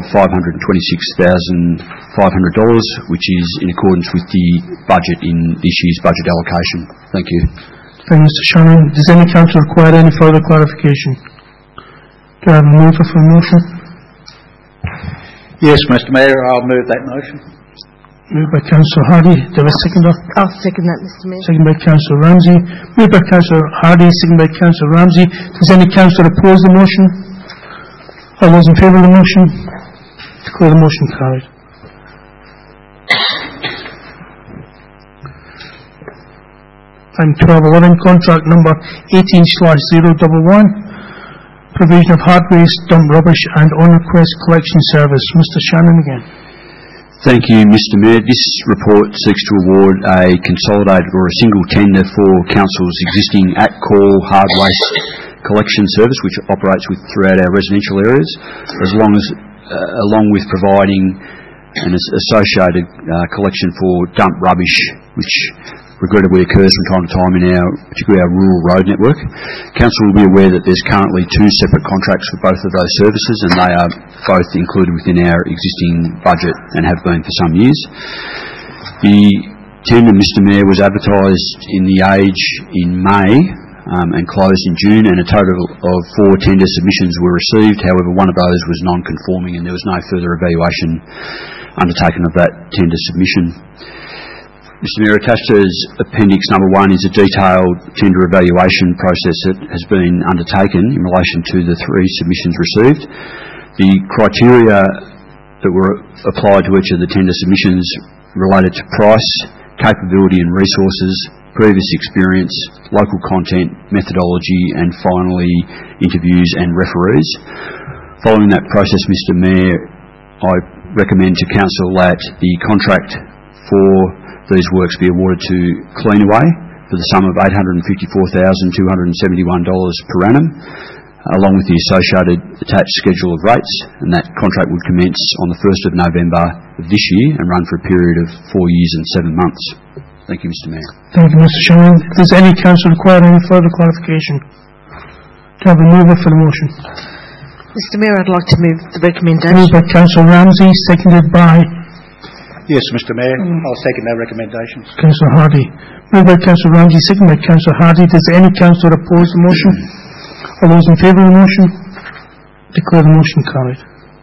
[SPEAKER 3] $526,500, which is in accordance with the budget in this year's budget allocation. Thank you.
[SPEAKER 2] Thank you, Mr. Shannon. Does any council require any further clarification? Do I have a mover for the motion?
[SPEAKER 8] Yes, Mr. Mayor, I'll move that motion.
[SPEAKER 2] Moved by Councillor Hardy. Do I have a seconder?
[SPEAKER 5] I'll second that, Mr. Mayor.
[SPEAKER 2] Seconded by Councillor Ramsey. Moved by Councillor Hardy, seconded by Councillor Ramsey. Does any councillor oppose the motion? All those in favour of the motion? Declare the motion carried. Item 12.11, contract number 18/011, provision of hard waste, dump rubbish and on-request collection service. Mr. Shannon again.
[SPEAKER 3] Thank you, Mr. Mayor. This report seeks to award a consolidated or a single tender for Council's existing at-call hard waste collection service, which operates throughout our residential areas, along with providing an associated collection for dump rubbish, which regrettably occurs from time to time in particularly our rural road network. Council will be aware that there's currently 2 separate contracts for both of those services, and they are both included within our existing budget and have been for some years. The tender, Mr. Mayor, was advertised in The Age in May and closed in June, and a total of 4 tender submissions were received. However, one of those was non-conforming and there was no further evaluation undertaken of that tender submission. Mr. Mayor, attached as Appendix number 1 is a detailed tender evaluation process that has been undertaken in relation to the 3 submissions received. The criteria that were applied to each of the tender submissions related to price, capability and resources, previous experience, local content, methodology and finally interviews and referees. Following that process, Mr. Mayor, I recommend to Council that the contract for these works be awarded to Cleanaway for the sum of $854,271 per annum, along with the associated attached schedule of rates, and that contract would commence on the 1st of November of this year and run for a period of 4 years and 7 months. Thank you, Mr. Mayor.
[SPEAKER 2] Thank you, Mr. Shannon. Does any council require any further clarification? Do I have a mover for the motion?
[SPEAKER 5] Mr. Mayor, I'd like to move the recommendation.
[SPEAKER 2] Moved by Councillor Ramsey, seconded by
[SPEAKER 8] Yes, Mr Mayor, I'll second that recommendation.
[SPEAKER 2] Councillor Hardy. Moved by Councillor Ramsey, second by Councillor Hardy. Does any councillor oppose the motion? All those in favour of the motion? Declare the motion carried.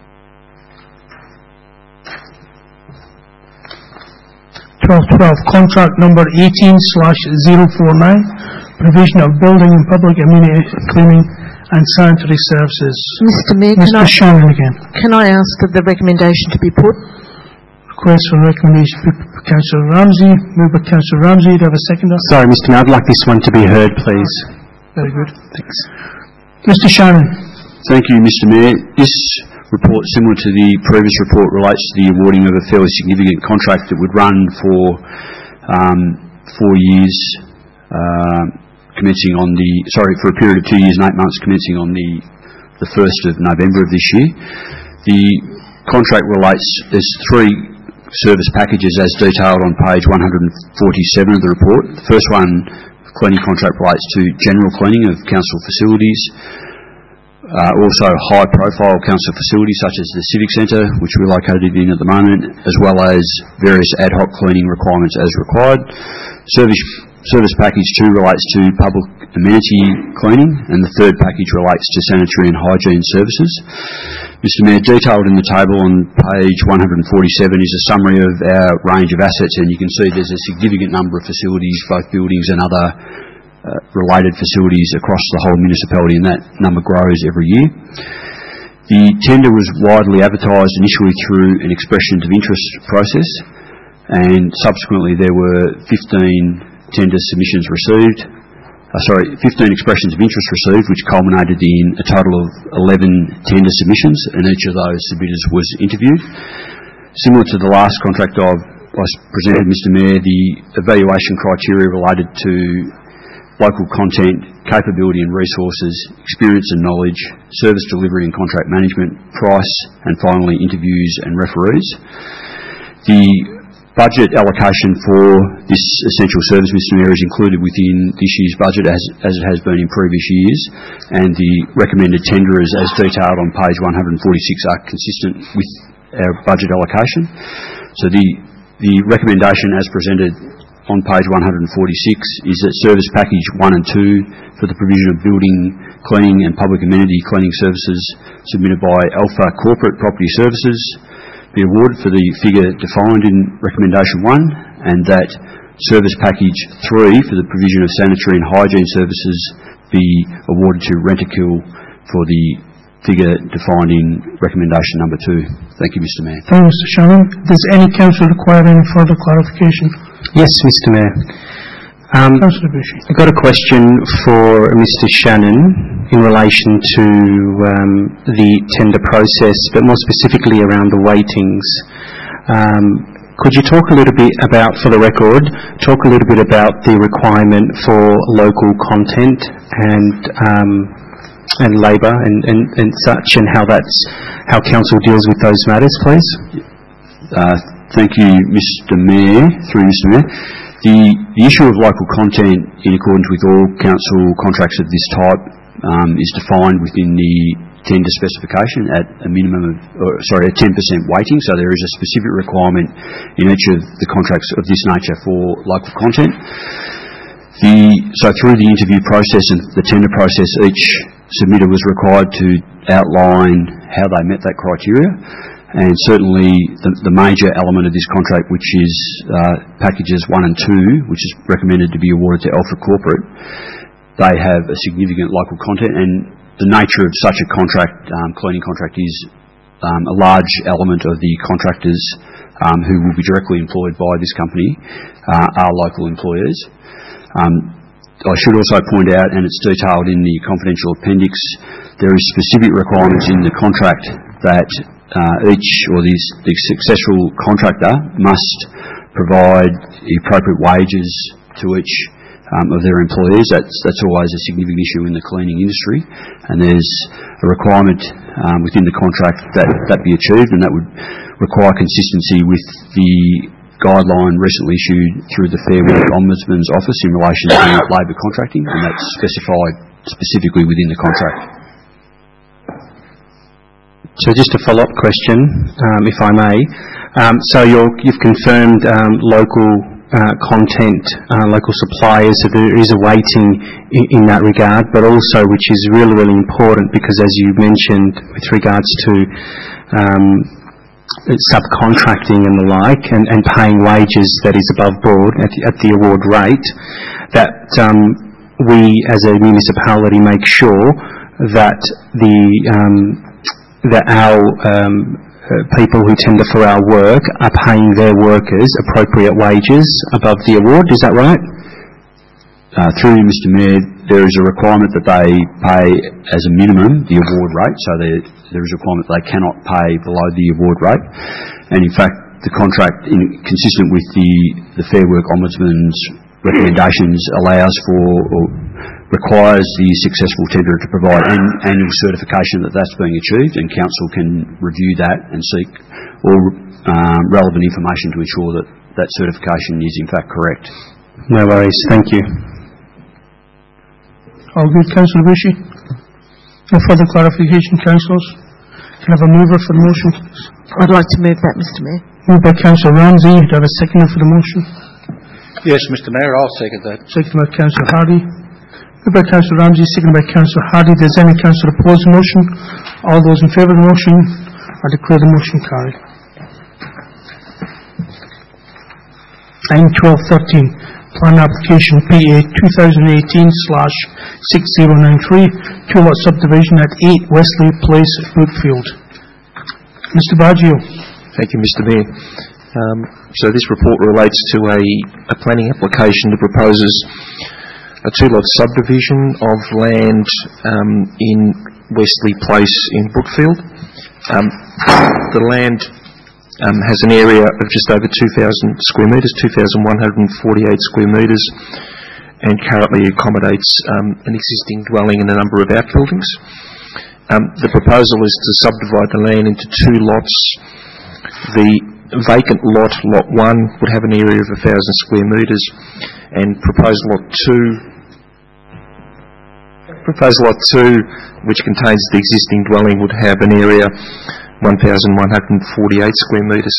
[SPEAKER 2] 1212, contract number 18/049, provision of building and public amenity cleaning and sanitary services.
[SPEAKER 5] Mr Mayor,
[SPEAKER 2] Mr Shannon again.
[SPEAKER 5] can I ask for the recommendation to be put?
[SPEAKER 2] Request for recommendation by Councillor Ramsey. Moved by Councillor Ramsey. Do I have a seconder?
[SPEAKER 6] Sorry, Mr Mayor, I'd like this one to be heard, please.
[SPEAKER 2] Very good. Thanks. Mr Shannon.
[SPEAKER 3] Thank you, Mr Mayor. This report, similar to the previous report, relates to the awarding of a fairly significant contract that would run for 4 years, commencing on for a period of 2 years and 8 months, commencing on the 1st of November of this year. The contract relates, there's 3 service packages as detailed on page 147 of the report. The first one, cleaning contract, relates to general cleaning of council facilities, also high-profile council facilities such as the Civic Centre, which we're located in at the moment, as well as various ad hoc cleaning requirements as required. Service package 2 relates to public amenity cleaning, and the third package relates to sanitary and hygiene services. Mr Mayor, detailed in the table on page 147 is a summary of our range of assets, and you can see there's a significant number of facilities, both buildings and other related facilities across the whole municipality, and that number grows every year. The tender was widely advertised initially through an expression of interest process, and subsequently there were 15 tender submissions received. 15 expressions of interest received, which culminated in a total of 11 tender submissions, and each of those submitters was interviewed. Similar to the last contract I presented, Mr Mayor, the evaluation criteria related to local content, capability and resources, experience and knowledge, service delivery and contract management, price, and finally interviews and referees. The budget allocation for this essential service, Mr Mayor, is included within this year's budget as it has been in previous years, and the recommended tenderers as detailed on page 146 are consistent with our budget allocation. So the recommendation as presented on page 146 is that service package 1 and 2 for the provision of building, cleaning and public amenity cleaning services submitted by Alpha Corporate Property Services be awarded for the figure defined in recommendation 1, and that service package 3 for the provision of sanitary and hygiene services be awarded to Rentokil for the figure defined in recommendation number 2. Thank you, Mr Mayor.
[SPEAKER 2] Thank you, Mr Shannon. Does any councillor require any further clarification?
[SPEAKER 6] Yes, Mr Mayor.
[SPEAKER 2] Councillor Bushy.
[SPEAKER 6] I've got a question for Mr Shannon in relation to the tender process, but more specifically around the weightings. Could you talk a little bit about, for the record, the requirement for local content and labour and such, and how council deals with those matters, please?
[SPEAKER 3] Thank you, Mr Mayor. Through Mr Mayor. The issue of local content, in accordance with all council contracts of this type, is defined within the tender specification at a minimum of, a 10% weighting. So there is a specific requirement in each of the contracts of this nature for local content. So through the interview process and the tender process, each submitter was required to outline how they met that criteria. And certainly the major element of this contract, which is packages 1 and 2, which is recommended to be awarded to Alpha Corporate, they have a significant local content, and the nature of such a contract, cleaning contract, is a large element of the contractors who will be directly employed by this company are local employees. I should also point out, and it's detailed in the confidential appendix, there is specific requirements in the contract that the successful contractor must provide the appropriate wages to each of their employees. That's always a significant issue in the cleaning industry, and there's a requirement within the contract that be achieved, and that would require consistency with the guideline recently issued through the Fair Work Ombudsman's Office in relation to labour contracting, and that's specified specifically within the contract.
[SPEAKER 6] So just a follow-up question, if I may. So you've confirmed local content, local suppliers, so there is a weighting in that regard, but also, which is really, really important, because as you mentioned with regards to subcontracting and the like, and paying wages that is above board at the award rate, that we as a municipality make sure that that our people who tender for our work are paying their workers appropriate wages above the award. Is that right?
[SPEAKER 3] Through you, Mr Mayor, there is a requirement that they pay as a minimum the award rate, so there is a requirement they cannot pay below the award rate. And in fact, the contract, consistent with the Fair Work Ombudsman's recommendations, allows for or requires the successful tenderer to provide annual certification that that's being achieved, and Council can review that and seek all relevant information to ensure that that certification is in fact correct.
[SPEAKER 6] No worries, thank you.
[SPEAKER 2] All good, Councillor Bushey? No further clarification, councillors? Can I have a mover for the motion, please?
[SPEAKER 5] I'd like to move that, Mr Mayor.
[SPEAKER 2] Moved by Councillor Ramsey. Do I have a seconder for the motion?
[SPEAKER 8] Yes, Mr Mayor, I'll second that.
[SPEAKER 2] Seconded by Councillor Hardy. Moved by Councillor Ramsey, seconded by Councillor Hardy. Does any councillor oppose the motion? All those in favour of the motion, I declare the motion carried. 9/12/13. Plan application PA 2018/6093, two-lot subdivision at 8 Wesley Place, Brookfield. Mr. Baggio.
[SPEAKER 11] Thank you, Mr Mayor. So this report relates to a planning application that proposes a two-lot subdivision of land in Wesley Place in Brookfield. The land has an area of just over 2,000 square metres, 2,148 square metres, and currently accommodates an existing dwelling and a number of outbuildings. The proposal is to subdivide the land into two lots. The vacant lot, Lot 1, would have an area of 1,000 square metres, and proposed Lot 2, which contains the existing dwelling, would have an area 1,148 square metres.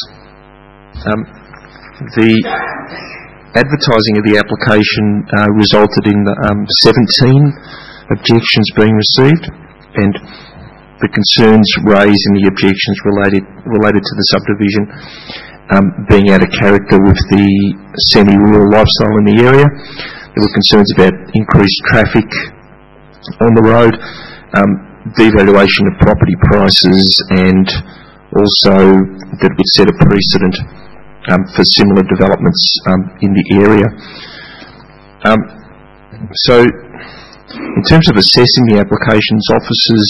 [SPEAKER 11] The advertising of the application resulted in 17 objections being received, and the concerns raised in the objections related to the subdivision being out of character with the semi-rural lifestyle in the area. There were concerns about increased traffic on the road, devaluation of property prices, and also that it would set a precedent for similar developments in the area. So in terms of assessing the applications, officers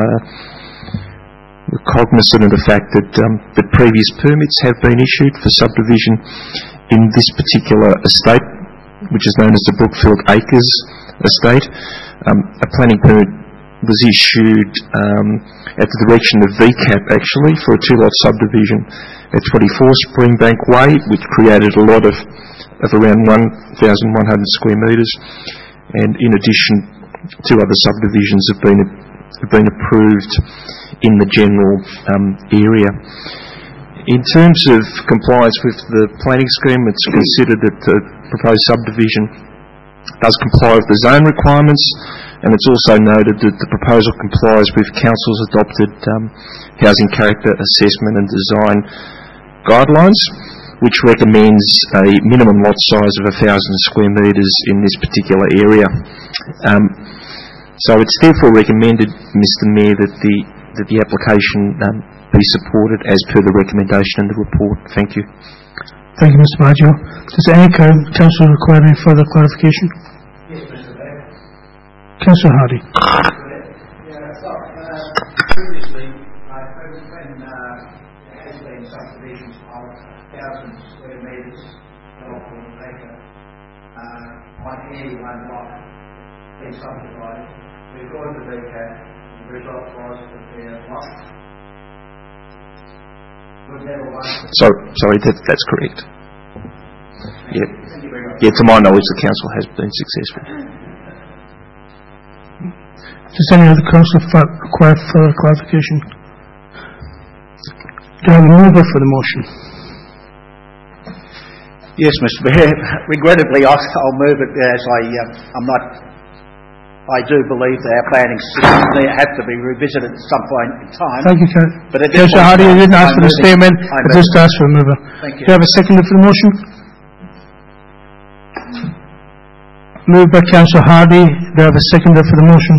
[SPEAKER 11] were cognizant of the fact that previous permits have been issued for subdivision in this particular estate, which is known as the Brookfield Acres estate. A planning permit was issued at the direction of VCAP, actually, for a two-lot subdivision at 24 Springbank Way, which created a lot of around 1,100 square metres, and in addition, two other subdivisions have been approved in the general area. In terms of compliance with the planning scheme, it's considered that the proposed subdivision does comply with the zone requirements, and it's also noted that the proposal complies with Council's adopted housing character assessment and design guidelines, which recommends a minimum lot size of 1,000 square metres in this particular area. So it's therefore recommended, Mr Mayor, that the application be supported as per the recommendation in the report. Thank you.
[SPEAKER 2] Thank you, Mr. Baggio. Does any councillor require any further clarification?
[SPEAKER 8] Yes, Mr Mayor.
[SPEAKER 2] Councillor Hardy.
[SPEAKER 8] Previously, when there has been subdivisions of 1,000 square metres or an acre on any one lot being subdivided, we've gone to VCAP, the result was that their lot would never one.
[SPEAKER 11] Sorry, that's correct. Yeah, to my knowledge, the council has been successful.
[SPEAKER 2] Does any other councillor require further clarification? Do I have a mover for the motion?
[SPEAKER 8] Yes, Mr. Mayor. Regrettably, I'll move it as I do believe that our planning systems have to be revisited at some point in time.
[SPEAKER 2] Thank you,
[SPEAKER 8] But at this
[SPEAKER 2] Councillor
[SPEAKER 8] point
[SPEAKER 2] Hardy,
[SPEAKER 8] in
[SPEAKER 2] you
[SPEAKER 8] time,
[SPEAKER 2] didn't ask
[SPEAKER 8] I'm
[SPEAKER 2] for the
[SPEAKER 8] moving-
[SPEAKER 2] statement.
[SPEAKER 8] I'm
[SPEAKER 2] I just
[SPEAKER 8] moving.
[SPEAKER 2] asked for a mover.
[SPEAKER 8] Thank you.
[SPEAKER 2] Do you have a seconder for the motion? Moved by Councillor Hardy. Do I have a seconder for the motion?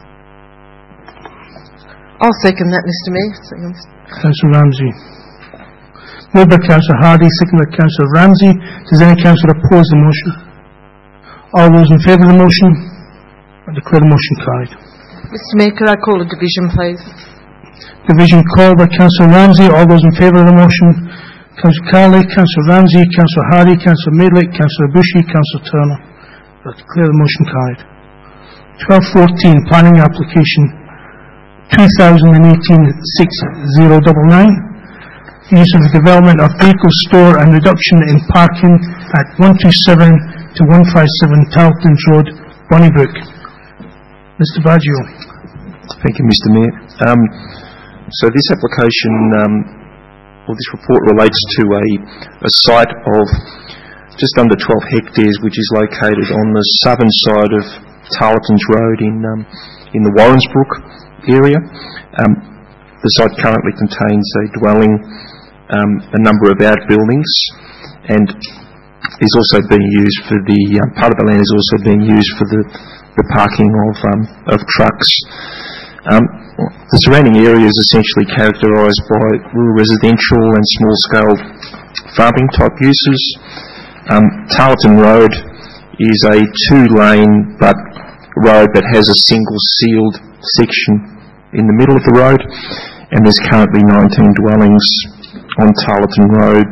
[SPEAKER 5] I'll second that, Mr Mayor.
[SPEAKER 2] Councillor Ramsey. Moved by Councillor Hardy, seconded by Councillor Ramsey. Does any councillor oppose the motion? All those in favour of the motion? I declare the motion carried.
[SPEAKER 5] Mr Mayor, could I call a division, please?
[SPEAKER 2] Division called by Councillor Ramsey. All those in favour of the motion? Councillor Carley, Councillor Ramsey, Councillor Hardy, Councillor Maidlick, Councillor Bushy, Councillor Turner. I declare the motion carried. 1214, planning application 2018-6099. Use of the development of vehicle store and reduction in parking at 127 to 157 Tarleton's Road, Bonnybrook. Mr. Baggio.
[SPEAKER 11] Thank you, Mr. Mayor. So this application, or this report relates to a site of just under 12 hectares, which is located on the southern side of Tarleton's Road in the Warrensbrook area. The site currently contains a dwelling, a number of outbuildings, and is also being used for part of the land is also being used for the parking of trucks. The surrounding area is essentially characterised by rural residential and small-scale farming type uses. Tarleton Road is a two-lane but road that has a single sealed section in the middle of the road, and there's currently 19 dwellings on Tarleton Road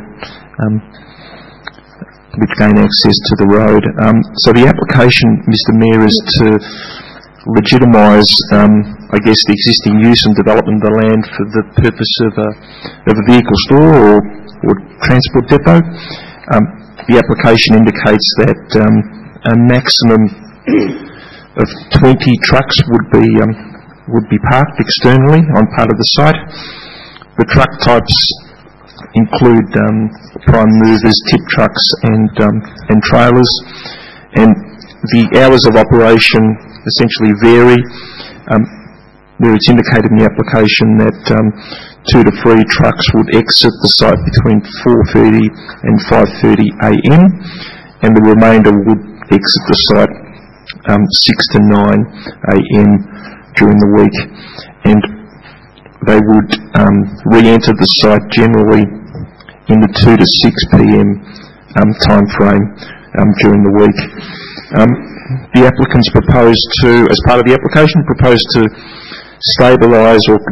[SPEAKER 11] which gain access to the road. So the application, Mr. Mayor, is to legitimise, the existing use and development of the land for the purpose of a vehicle store or transport depot. The application indicates that a maximum of 20 trucks would be parked externally on part of the site. The truck types include prime movers, tip trucks, and trailers, and the hours of operation essentially vary. Where it's indicated in the application that 2 to 3 trucks would exit the site between 4:30 and 5:30 a.m, and the remainder would exit the site 6 to 9 a.m. during the week, and they would re-enter the site generally in the 2 to 6 p.m. time frame during the week. The applicants proposed to, as part of the application, to stabilise or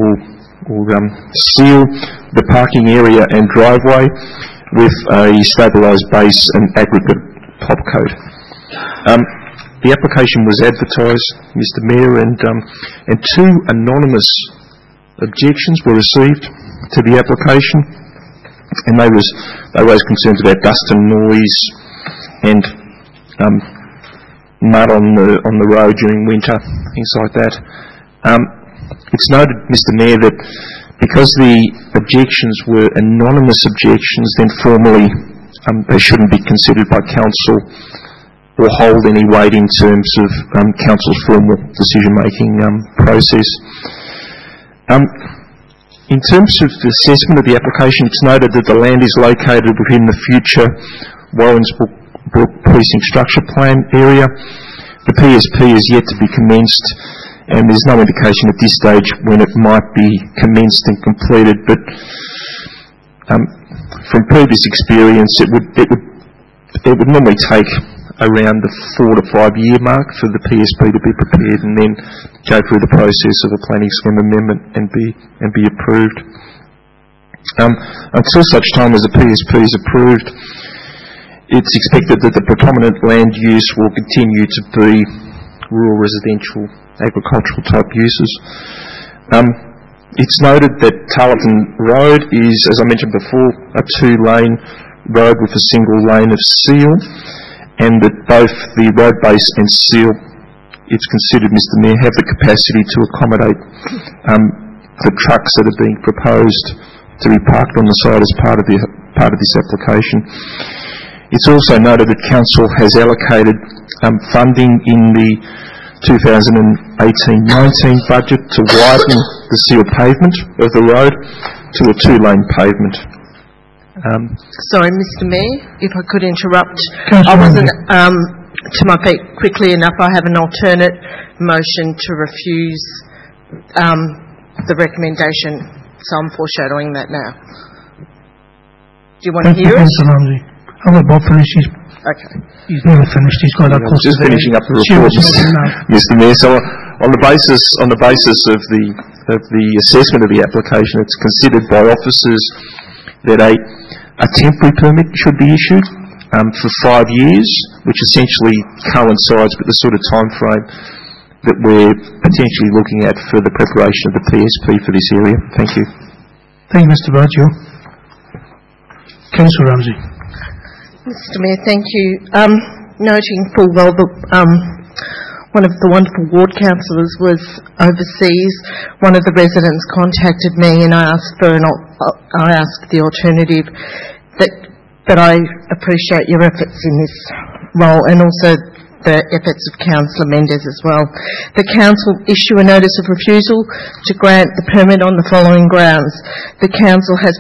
[SPEAKER 11] seal the parking area and driveway with a stabilised base and aggregate top coat. The application was advertised, Mr. Mayor, and 2 anonymous objections were received to the application, and they raised concerns about dust and noise and mud on the road during winter, things like that. It's noted, Mr. Mayor, that because the objections were anonymous objections, then formally they shouldn't be considered by council or hold any weight in terms of council's formal decision-making process. In terms of the assessment of the application, it's noted that the land is located within the future Warrensbrook Precinct Structure Plan area. The PSP is yet to be commenced, and there's no indication at this stage when it might be commenced and completed, but from previous experience it would normally take around the 4 to 5 year mark for the PSP to be prepared and then go through the process of a planning scheme amendment and be approved. Until such time as the PSP is approved, it's expected that the predominant land use will continue to be rural residential agricultural type uses. It's noted that Tarleton Road is, as I mentioned before, a 2-lane road with a single lane of seal, and that both the road base and seal, it's considered, Mr. Mayor, have the capacity to accommodate the trucks that are being proposed to be parked on the site as part of this application. It's also noted that Council has allocated funding in the 2018-19 budget to widen the seal pavement of the road to a 2-lane pavement.
[SPEAKER 5] Sorry, Mr Mayor, if I could interrupt. I wasn't to my feet quickly enough. I have an alternate motion to refuse the recommendation, so I'm foreshadowing that now. Do you want to hear it?
[SPEAKER 2] I'll let Bob finish.
[SPEAKER 5] Okay.
[SPEAKER 2] He's nearly finished. He's got that close.
[SPEAKER 11] Just finishing up the report, Mr Mayor. So on the basis of the assessment of the application, it's considered by officers that a temporary permit should be issued for 5 years, which essentially coincides with the sort of time frame that we're potentially looking at for the preparation of the PSP for this area. Thank you.
[SPEAKER 2] Thank you, Mr Baggio. Councillor Ramsey.
[SPEAKER 5] Mr Mayor, thank you. Noting full well that one of the wonderful ward councillors was overseas, one of the residents contacted me and I asked the alternative that I appreciate your efforts in this role and also the efforts of Councillor Mendes as well. The Council issue a notice of refusal to grant the permit on the following grounds. The Council has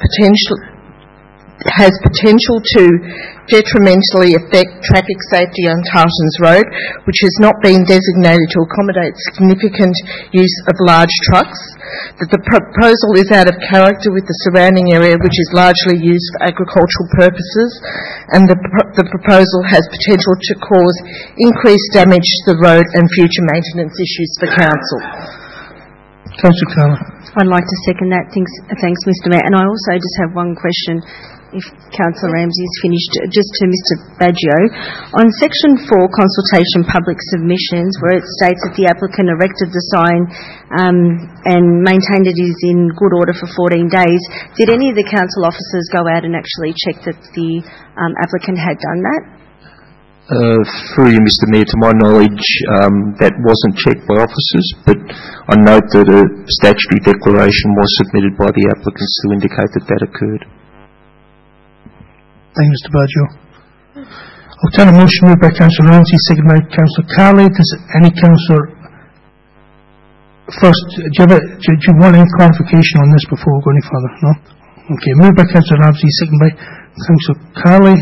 [SPEAKER 5] potential to detrimentally affect traffic safety on Tartans Road, which has not been designated to accommodate significant use of large trucks, that the proposal is out of character with the surrounding area, which is largely used for agricultural purposes, and the proposal has potential to cause increased damage to the road and future maintenance issues for Council.
[SPEAKER 2] Councillor Carla.
[SPEAKER 10] I'd like to second that. Thanks, Mr Mayor. And I also just have one question, if Councillor Ramsey is finished, just to Mr Baggio. On Section 4, Consultation Public Submissions, where it states that the applicant erected the sign and maintained it is in good order for 14 days, did any of the council officers go out and actually check that the applicant had done that?
[SPEAKER 11] Through you, Mr Mayor, to my knowledge, that wasn't checked by officers, but I note that a statutory declaration was submitted by the applicants to indicate that that occurred.
[SPEAKER 2] Thank you, Mr Baggio. Alternate motion moved by Councillor Ramsey, seconded by Councillor Carley. Does any councillor... First, do you want any clarification on this before we go any further? No? Okay, moved by Councillor Ramsey, seconded by Councillor Carley.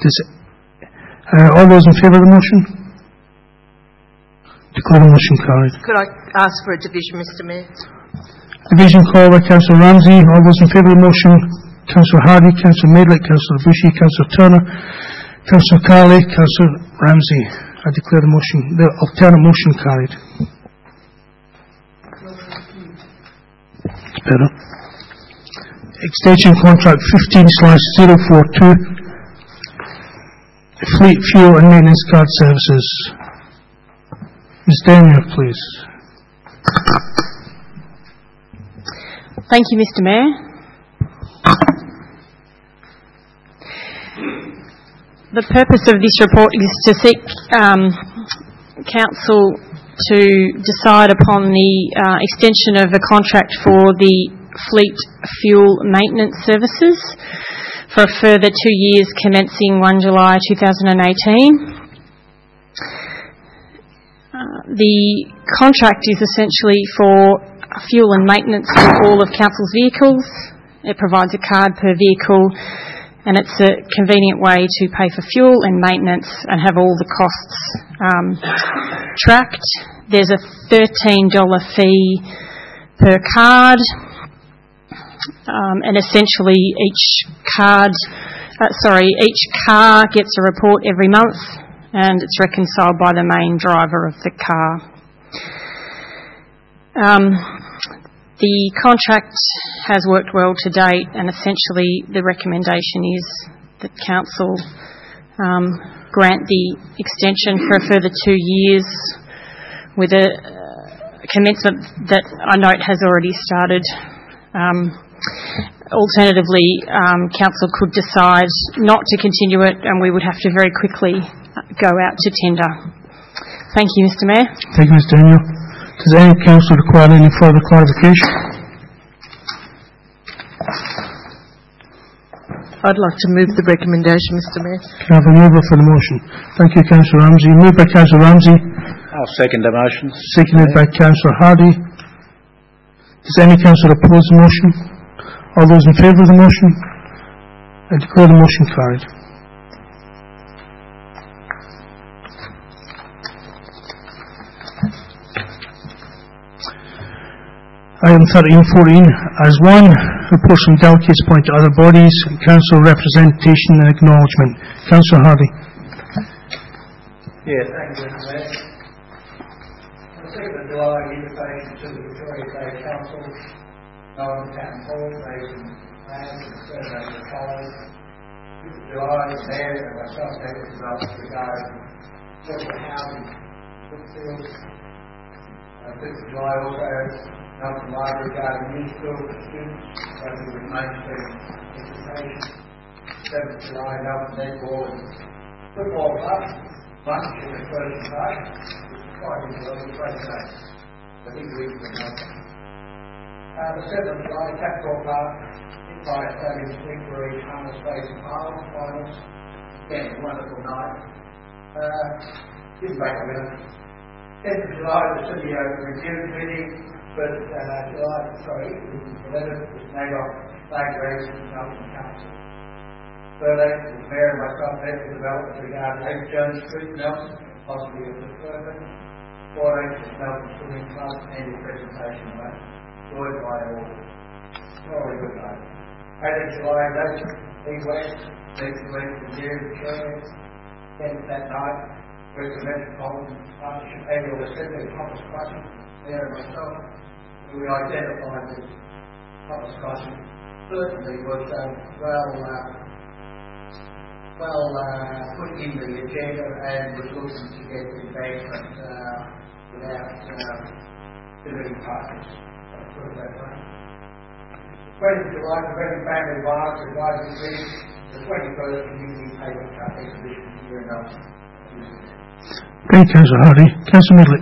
[SPEAKER 2] All those in favour of the motion? Declare the motion carried.
[SPEAKER 5] Could I ask for a division, Mr Mayor?
[SPEAKER 2] Division called by Councillor Ramsey. All those in favour of the motion? Councillor Hardy, Councillor Maidlick, Councillor Bushy, Councillor Turner, Councillor Carley, Councillor Ramsey. I declare the alternate motion carried. It's better. Extension contract 15/042. Fleet fuel and maintenance card services. Ms. Daniel, please.
[SPEAKER 12] Thank you, Mr Mayor. The purpose of this report is to seek Council to decide upon the extension of a contract for the fleet fuel maintenance services for a further 2 years commencing 1 July 2018. The contract is essentially for fuel and maintenance for all of Council's vehicles. It provides a card per vehicle and it's a convenient way to pay for fuel and maintenance and have all the costs tracked. There's a $13 fee per card. And essentially each car gets a report every month and it's reconciled by the main driver of the car. The contract has worked well to date and essentially the recommendation is that Council grant the extension for a further 2 years with a commencement that I note has already started. Alternatively, Council could decide not to continue it and we would have to very quickly go out to tender. Thank you, Mr Mayor.
[SPEAKER 2] Thank you, Ms Daniel. Does any council require any further clarification?
[SPEAKER 5] I'd like to move the recommendation, Mr Mayor.
[SPEAKER 2] Can I have a mover for the motion? Thank you, Councillor Ramsey. Moved by Councillor Ramsey.
[SPEAKER 8] I'll second the motion.
[SPEAKER 2] Seconded by Councillor Hardy. Does any councillor oppose the motion? All those in favour of the motion? I declare the motion carried. Item 13.14 as 1, reports from delegates point to other bodies, and council representation and acknowledgement. Councillor Hardy.
[SPEAKER 8] Yeah, thank you, Mr Mayor. On the 2nd of July, the invitation to the Victoria State Council, Melbourne Town Hall, raising plans and survey the following. 5th of July, the Mayor and myself met with developers regarding social housing, Brookfield. 5th of July also, Melbourne Library regarding new school for students, working with mainstream education. 7th of July, Melbourne Netball and Football Club, lunch in the Persian Park, which is quite interesting, great day. A big week for Melbourne. The 7th of July, Capitol Park, hit by Stadium Stinkery, Harness Space and Finals. Again, a wonderful night. Didn't make a winner. 10th of July, the City Review Committee. 11th was NAIDOC flag raising in Melbourne Council. 13th, the Mayor and myself met with developers regarding 8 Jones Street, Nelson, possibly a deferment. 14th was Melbourne Swimming Club annual presentation night, joined by all. Very good night. 18th July, Nation, E-West, next week, the year of Victoria. 10th that night, Western Metropolitan Partnership annual assembly of Thomas Crossing, Mayor and myself. We identified this Thomas Crossing certainly was put in the agenda and was looking to get investment without too many partners. Let's put it that way. 20th of July, the Reading Family Violence Advisory Committee, the 21st Community Payment Cup Exhibition here in Nelson.
[SPEAKER 2] Thank you, Councillor Hardy. Councillor Midley.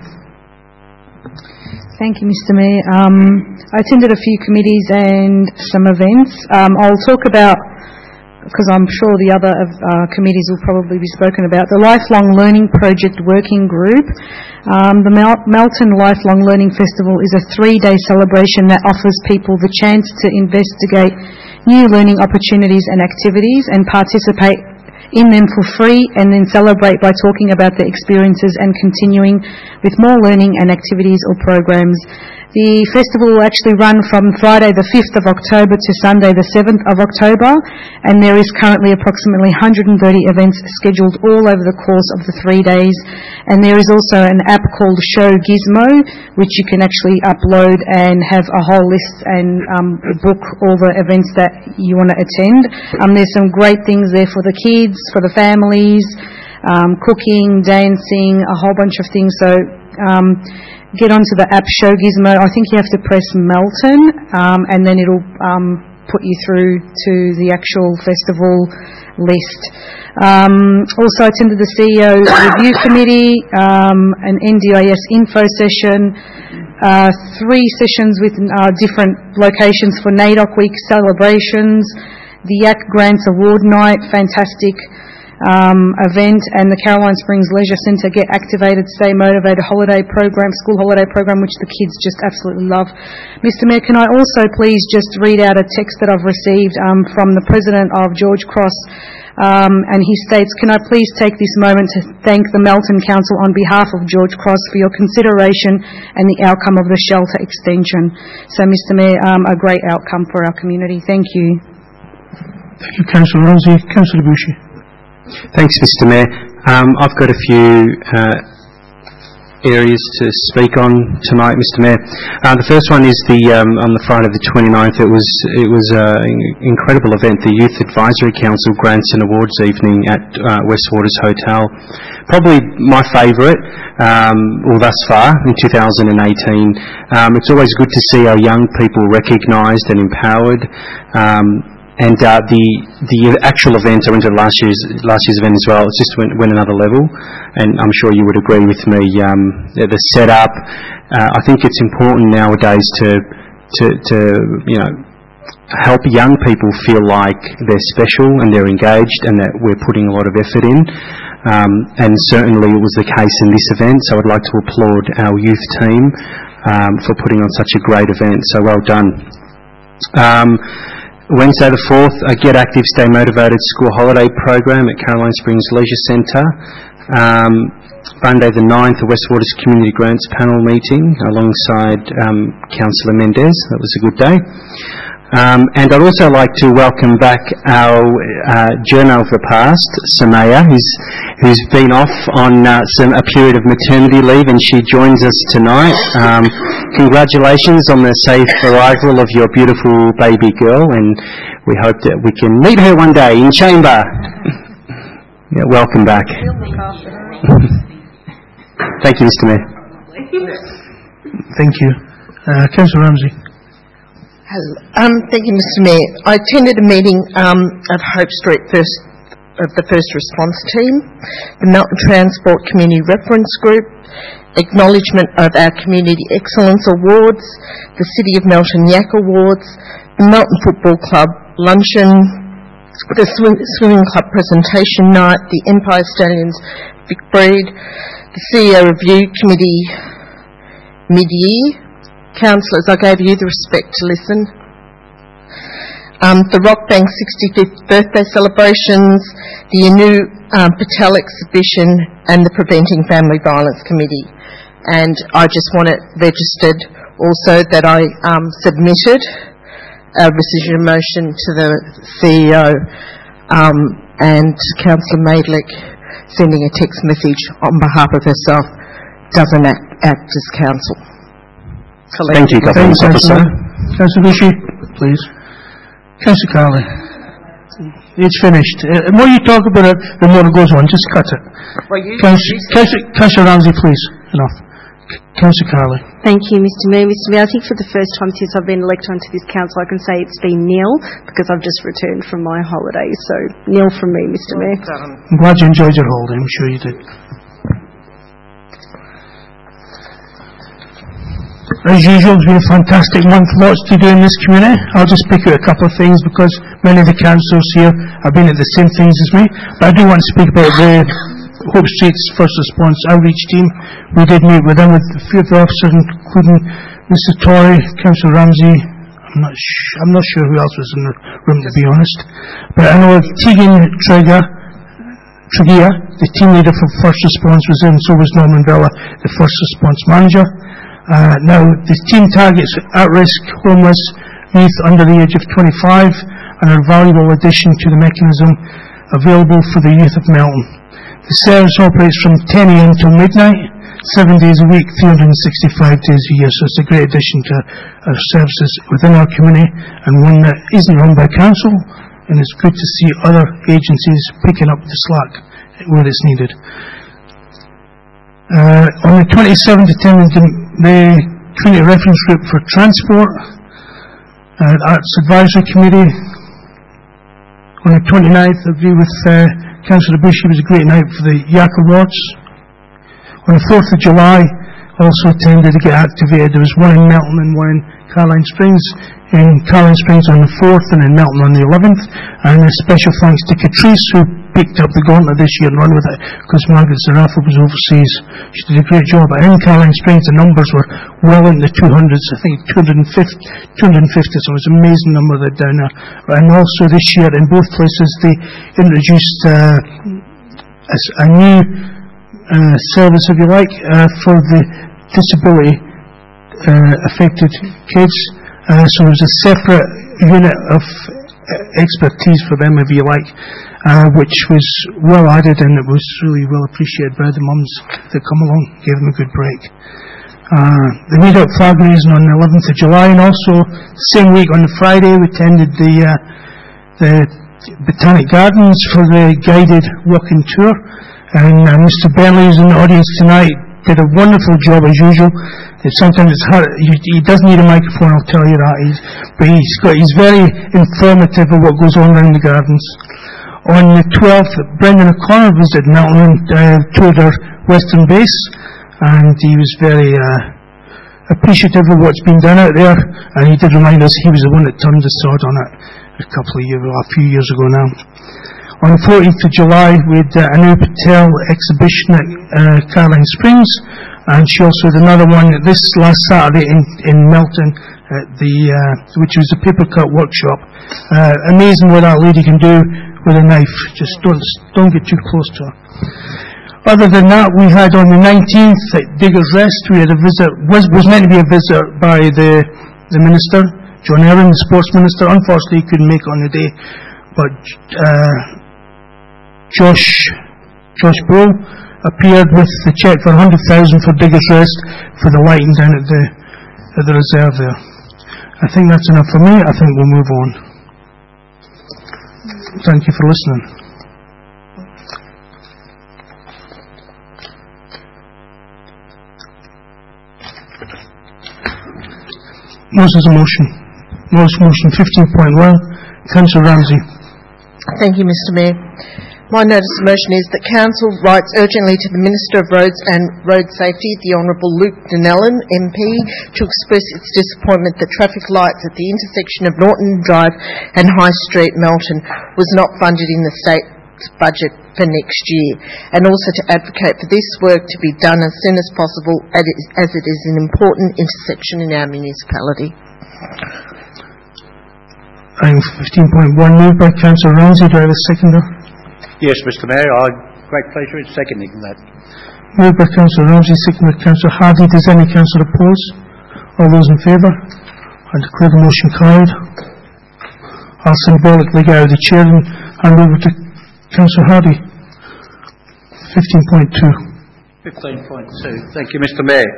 [SPEAKER 9] Thank you, Mr Mayor. I attended a few committees and some events. I'll talk about, because I'm sure the other committees will probably be spoken about, the Lifelong Learning Project Working Group. The Melton Lifelong Learning Festival is a 3-day celebration that offers people the chance to investigate new learning opportunities and activities and participate in them for free, and then celebrate by talking about their experiences and continuing with more learning and activities or programs. The festival will actually run from Friday the 5th of October to Sunday the 7th of October, and there is currently approximately 130 events scheduled all over the course of the 3 days. And there is also an app called Show Gizmo, which you can actually upload and have a whole list and book all the events that you want to attend. There's some great things there for the kids, for the families, cooking, dancing, a whole bunch of things. So get onto the app Show Gizmo. I think you have to press Melton, and then it'll put you through to the actual festival list. Also attended the CEO Review Committee, an NDIS info session, 3 sessions with different locations for NAIDOC Week celebrations, the YAC Grants Award Night, fantastic event, and the Caroline Springs Leisure Centre Get Activated, Stay Motivated holiday program, school holiday program, which the kids just absolutely love. Mr Mayor, can I also please just read out a text that I've received from the President of George Cross, and he states, "Can I please take this moment to thank the Melton Council on behalf of George Cross for your consideration and the outcome of the shelter extension." So, Mr Mayor, a great outcome for our community. Thank you.
[SPEAKER 2] Thank you, Councillor Ramsey. Councillor Bushy.
[SPEAKER 6] Thanks, Mr Mayor. I've got a few areas to speak on tonight, Mr Mayor. The first one is on the Friday the 29th. It was an incredible event, the Youth Advisory Council Grants and Awards evening at Westwaters Hotel. Probably my favourite, thus far in 2018. It's always good to see our young people recognised and empowered. And the actual event, I went to last year's event as well. It just went another level, and I'm sure you would agree with me. The setup, I think it's important nowadays to help young people feel like they're special and they're engaged and that we're putting a lot of effort in. And certainly it was the case in this event, so I'd like to applaud our youth team for putting on such a great event, so well done. Wednesday the 4th, a Get Active, Stay Motivated school holiday program at Caroline Springs Leisure Centre. Monday the 9th, the West Waters Community Grants panel meeting alongside Councillor Mendez. That was a good day. And I'd also like to welcome back our journal of the past, Samaya, who's been off on a period of maternity leave, and she joins us tonight. Congratulations on the safe arrival of your beautiful baby girl, and we hope that we can meet her one day in chamber. Yeah, welcome back. Thank you, Mr. Mayor.
[SPEAKER 2] Thank you. Councillor Ramsey.
[SPEAKER 5] Hello. Thank you, Mr. Mayor. I attended a meeting at Hope Street of the First Response Team, the Melton Transport Community Reference Group, acknowledgement of our Community Excellence Awards, the City of Melton Yak Awards, the Melton Football Club luncheon, the Swimming Club presentation night, the Empire Stallions Vic Breed, the CEO Review Committee mid-year. Councillors, I gave you the respect to listen. The Rockbank 65th birthday celebrations, the Anu Patel exhibition, and the Preventing Family Violence Committee. And I just want it registered also that I submitted a rescission motion to the CEO and Councillor Maidlick sending a text message on behalf of herself doesn't act as council.
[SPEAKER 6] Thank you, Government Officer.
[SPEAKER 2] Councillor Bushy, please. Councillor Carley. It's finished. The more you talk about it, the more it goes on. Just cut it. Councillor Ramsey, please. Enough. Councillor Carley.
[SPEAKER 10] Thank you, Mr. Mayor. Mr. Mayor, I think for the first time since I've been elected onto this council, I can say it's been nil because I've just returned from my holiday. So, nil from me, Mr. Mayor.
[SPEAKER 2] I'm glad you enjoyed your holiday. I'm sure you did. As usual, it's been a fantastic month, lots to do in this community. I'll just pick out a couple of things because many of the councillors here have been at the same things as me. But I do want to speak about the Hope Street's First Response Outreach Team. We did meet with them, with a few of the officers, including Mr. Torrey, Councillor Ramsey. I'm not sure who else was in the room, to be honest. But I know Tegan Tregear, the team leader for First Response, was in, so was Norman Vella, the First Response Manager. Now, the team targets at-risk homeless youth under the age of 25 and are a valuable addition to the mechanism available for the youth of Melton. The service operates from 10 a.m. till midnight, 7 days a week, 365 days a year, so it's a great addition to our services within our community and one that isn't run by council, and it's good to see other agencies picking up the slack where it's needed. On the 27th, attended the Community Reference Group for Transport, Arts Advisory Committee. On the 29th, I agree with Councillor Bushy, it was a great night for the Yak Awards. On the 4th of July, also attended to get activated. There was one in Melton and one in Caroline Springs. In Caroline Springs on the 4th and in Melton on the 11th. And a special thanks to Catrice, who picked up the gauntlet this year and run with it, because Margaret Zarafa was overseas. She did a great job. And in Caroline Springs, the numbers were well in the 200s, I think 250, so it was an amazing number that down there. And also this year, in both places, they introduced a new service, if you like, for the disability affected kids. So it was a separate unit of expertise for them, if you like, which was well added, and it was really well appreciated by the mums that come along, gave them a good break. They made up flag raising on the 11th of July, and also the same week on the Friday we attended the Botanic Gardens for the guided walking tour, and Mr. Bentley, who's in the audience tonight, did a wonderful job as usual. Sometimes it's hard. He doesn't need a microphone, I'll tell you that. But he's very informative of what goes on around the gardens. On the 12th, Brendan O'Connor visited Melton and toured our western base, and he was very appreciative of what's been done out there, and he did remind us he was the one that turned the sword on it a few years ago now. On the 14th of July, we had Anu Patel exhibition at Caroline Springs, and she also had another one this last Saturday in Melton, at which was a paper cut workshop. Amazing what that lady can do with a knife. Just don't get too close to her. Other than that, we had on the 19th at Diggers Rest, we had a visit, was meant to be a visit by the Minister, John Aaron, the Sports Minister. Unfortunately, he couldn't make it on the day, but Josh Bull appeared with the cheque for 100,000 for Diggers Rest for the lighting down at the reserve there. I think that's enough for me. I think we'll move on. Thank you for listening. Motion's a motion. Motion 15.1. Councillor Ramsey.
[SPEAKER 5] Thank you, Mr Mayor. My notice of motion is that Council writes urgently to the Minister of Roads and Road Safety, the Honourable Luke Donnellan, MP, to express its disappointment that traffic lights at the intersection of Norton Drive and High Street, Melton, was not funded in the state's budget for next year, and also to advocate for this work to be done as soon as possible, as it is an important intersection in our municipality.
[SPEAKER 2] Item 15.1, moved by Councillor Ramsey. Do I have a seconder?
[SPEAKER 8] Yes, Mr Mayor, great pleasure in seconding that.
[SPEAKER 2] Moved by Councillor Ramsey, seconded by Councillor Hardy. Does any councillor oppose? All those in favour? I declare the motion carried. I'll symbolically get out of the chair and hand over to Councillor Hardy. 15.2.
[SPEAKER 8] 15.2. Thank you, Mr Mayor.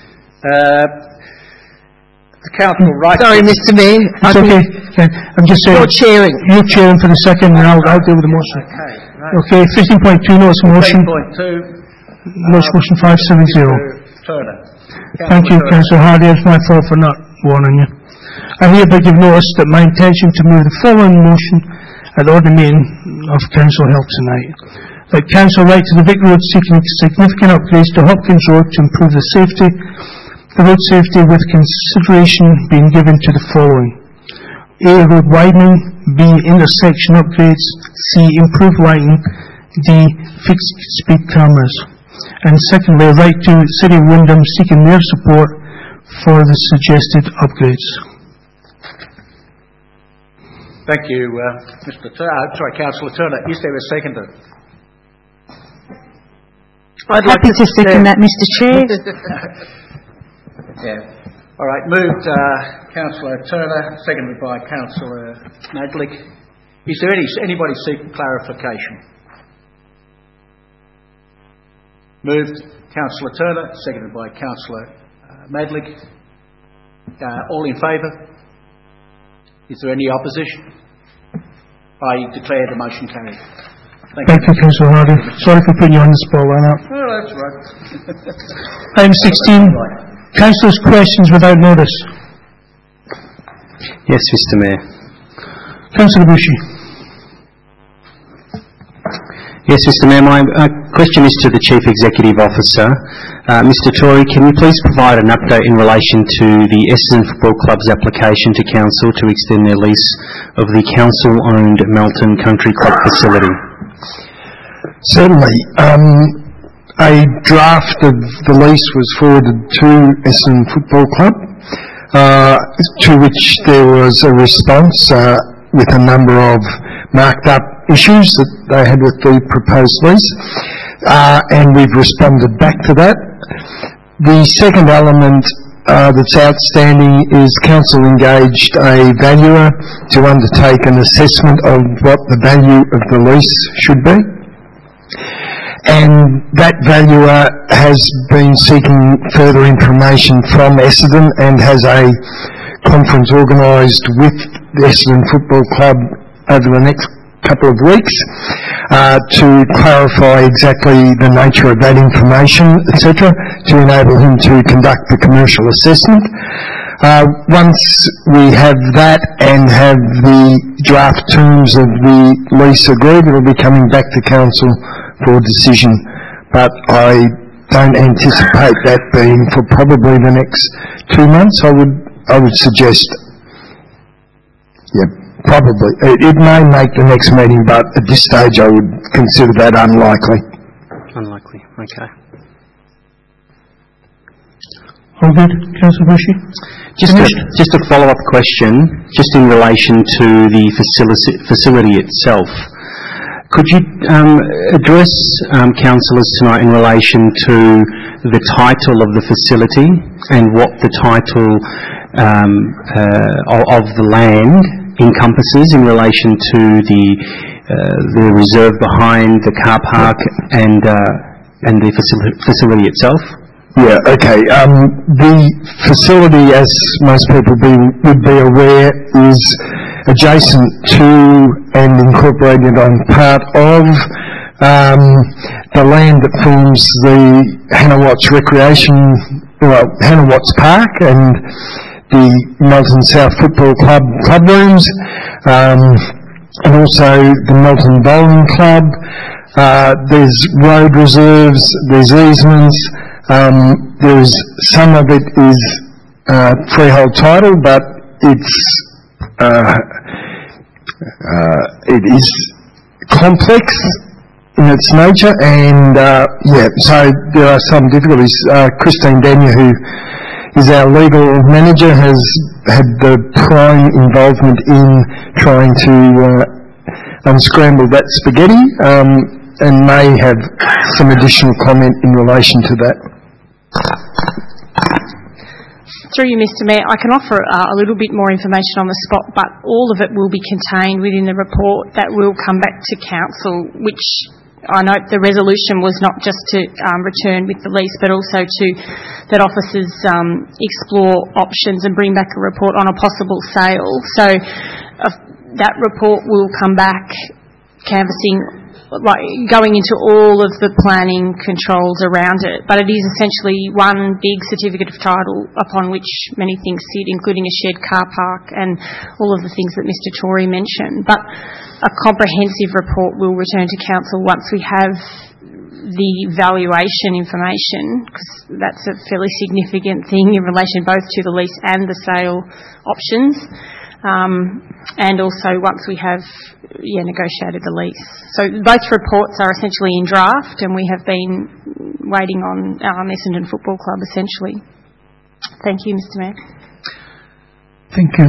[SPEAKER 8] The council writes...
[SPEAKER 5] Sorry, Mr Mayor.
[SPEAKER 2] It's okay. I'm just saying...
[SPEAKER 5] You're chairing.
[SPEAKER 2] You're chairing for the second, and I'll deal with the motion. Okay, 15.2, notice motion.
[SPEAKER 8] 15.2.
[SPEAKER 2] Notice motion 570.
[SPEAKER 8] Turner.
[SPEAKER 2] Thank you, Councillor Hardy. It's my fault for not warning you. I hereby give notice that my intention to move the following motion at the ordinary meeting of Council held tonight. That Council write to the Vic Road seeking significant upgrades to Hopkins Road to improve the road safety, with consideration being given to the following: A. Road widening, B. Intersection upgrades, C. Improved lighting, D. Fixed speed cameras. And secondly, write to City of Wyndham seeking their support for the suggested upgrades.
[SPEAKER 8] Thank you, Councillor Turner. Is there a seconder?
[SPEAKER 9] Happy to second that, Mr Chair.
[SPEAKER 8] Yeah. All right. Moved, Councillor Turner, seconded by Councillor Madlick. Is there anybody seeking clarification? Moved, Councillor Turner, seconded by Councillor Madlick. All in favour? Is there any opposition? I declare the motion carried.
[SPEAKER 2] Thank you, Councillor Hardy. Sorry for putting you on the spot like that.
[SPEAKER 8] Oh, that's right.
[SPEAKER 2] Item 16. Councillors' questions without notice.
[SPEAKER 6] Yes, Mr Mayor.
[SPEAKER 2] Councillor Bushi.
[SPEAKER 6] Yes, Mr Mayor. My question is to the Chief Executive Officer. Mr Tory, can you please provide an update in relation to the Essendon Football Club's application to Council to extend their lease of the Council-owned Melton Country Club facility?
[SPEAKER 4] Certainly. A draft of the lease was forwarded to Essendon Football Club, to which there was a response with a number of marked up issues that they had with the proposed lease, and we've responded back to that. The second element that's outstanding is Council engaged a valuer to undertake an assessment of what the value of the lease should be. And that valuer has been seeking further information from Essendon and has a conference organised with the Essendon Football Club over the next couple of weeks to clarify exactly the nature of that information, etc., to enable him to conduct the commercial assessment. Once we have that and have the draft terms of the lease agreed, it will be coming back to Council for decision. But I don't anticipate that being for probably the next 2 months. I would suggest, yeah, probably. It may make the next meeting, but at this stage I would consider that unlikely.
[SPEAKER 6] Unlikely, okay.
[SPEAKER 2] All good, Councillor Bushy?
[SPEAKER 6] Just a follow-up question, just in relation to the facility itself. Could you address councillors tonight in relation to the title of the facility and what the title of the land encompasses in relation to the reserve behind the car park and the facility itself?
[SPEAKER 4] Yeah, okay. The facility, as most people would be aware, is adjacent to and incorporated on part of the land that forms the Hannah Watts Hannah Watts Park and the Melton South Football Club club rooms, and also the Melton Bowling Club. There's road reserves, there's easements. There's some of it is freehold title, but it is complex in its nature, and so there are some difficulties. Christine Danier, who is our legal manager, has had the prime involvement in trying to unscramble that spaghetti, and may have some additional comment in relation to that.
[SPEAKER 12] Through you, Mr Mayor, I can offer a little bit more information on the spot, but all of it will be contained within the report that will come back to Council, which I note the resolution was not just to return with the lease, but also to that officers explore options and bring back a report on a possible sale. So that report will come back canvassing, going into all of the planning controls around it, but it is essentially one big certificate of title upon which many things sit, including a shared car park and all of the things that Mr Tory mentioned. But a comprehensive report will return to Council once we have the valuation information, because that's a fairly significant thing in relation both to the lease and the sale options. And also once we have negotiated the lease. So both reports are essentially in draft, and we have been waiting on Essendon Football Club essentially. Thank you, Mr Mayor.
[SPEAKER 2] Thank you.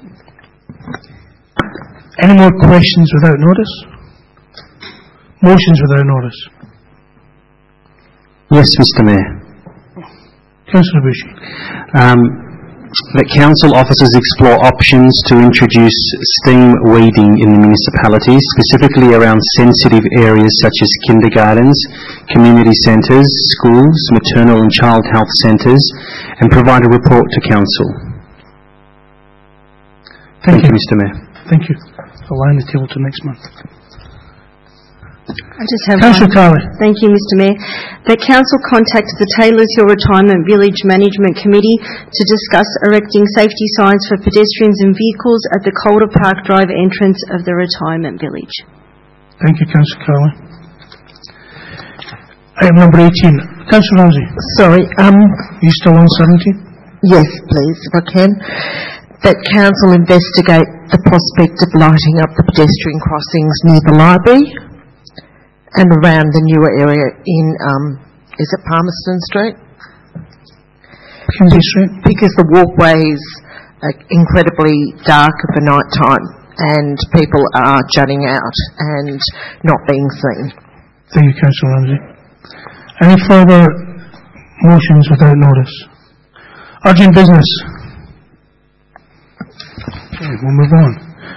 [SPEAKER 2] Any more questions without notice? Motions without notice?
[SPEAKER 6] Yes, Mr Mayor.
[SPEAKER 2] Councillor Bushy.
[SPEAKER 6] That council officers explore options to introduce steam weeding in the municipality, specifically around sensitive areas such as kindergartens, community centres, schools, maternal and child health centres, and provide a report to council. Thank you, Mr Mayor.
[SPEAKER 2] Thank you. I'll line the table till next month.
[SPEAKER 10] I just have
[SPEAKER 2] Councillor Carley.
[SPEAKER 10] Thank you, Mr Mayor. That Council contacts the Taylors Hill Retirement Village Management Committee to discuss erecting safety signs for pedestrians and vehicles at the Calder Park Drive entrance of the retirement village.
[SPEAKER 2] Thank you, Councillor Carley. Item number 18. Councillor Ramsey.
[SPEAKER 5] Sorry,
[SPEAKER 2] Are you still on 17?
[SPEAKER 5] yes, please, if I can. That Council investigate the prospect of lighting up the pedestrian crossings near the library and around the newer area in, is it Palmerston Street?
[SPEAKER 2] Kinsey Street.
[SPEAKER 5] Because the walkways are incredibly dark at the night time and people are jutting out and not being seen.
[SPEAKER 2] Thank you, Councillor Ramsey. Any further motions without notice? Urgent business. Okay, we'll move on.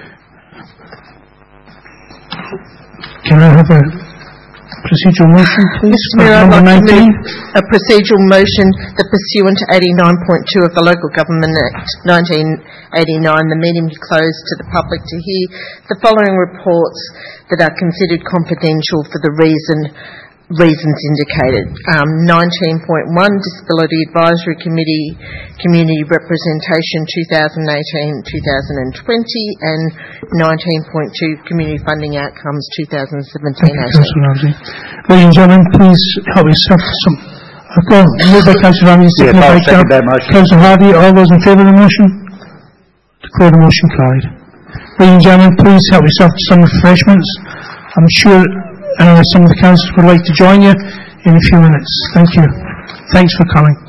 [SPEAKER 2] Can I have a procedural motion, please?
[SPEAKER 5] Mr Mayor, I'd
[SPEAKER 2] number
[SPEAKER 5] like to
[SPEAKER 2] 19.
[SPEAKER 5] move a procedural motion that pursuant to 89.2 of the Local Government Act 1989, the meeting be closed to the public to hear the following reports that are considered confidential for the reasons indicated. 19.1 Disability Advisory Committee Community Representation 2018-2020 and 19.2 Community Funding Outcomes 2017-18.
[SPEAKER 2] Ladies and gentlemen, please help yourself Okay, moved by Councillor Ramsey, seconded by
[SPEAKER 8] second that motion.
[SPEAKER 2] Councillor Harvey. All those in favour of the motion? Declare the motion carried. Ladies and gentlemen, please help yourself to some refreshments. I'm sure some of the councillors would like to join you in a few minutes. Thank you. Thanks for coming.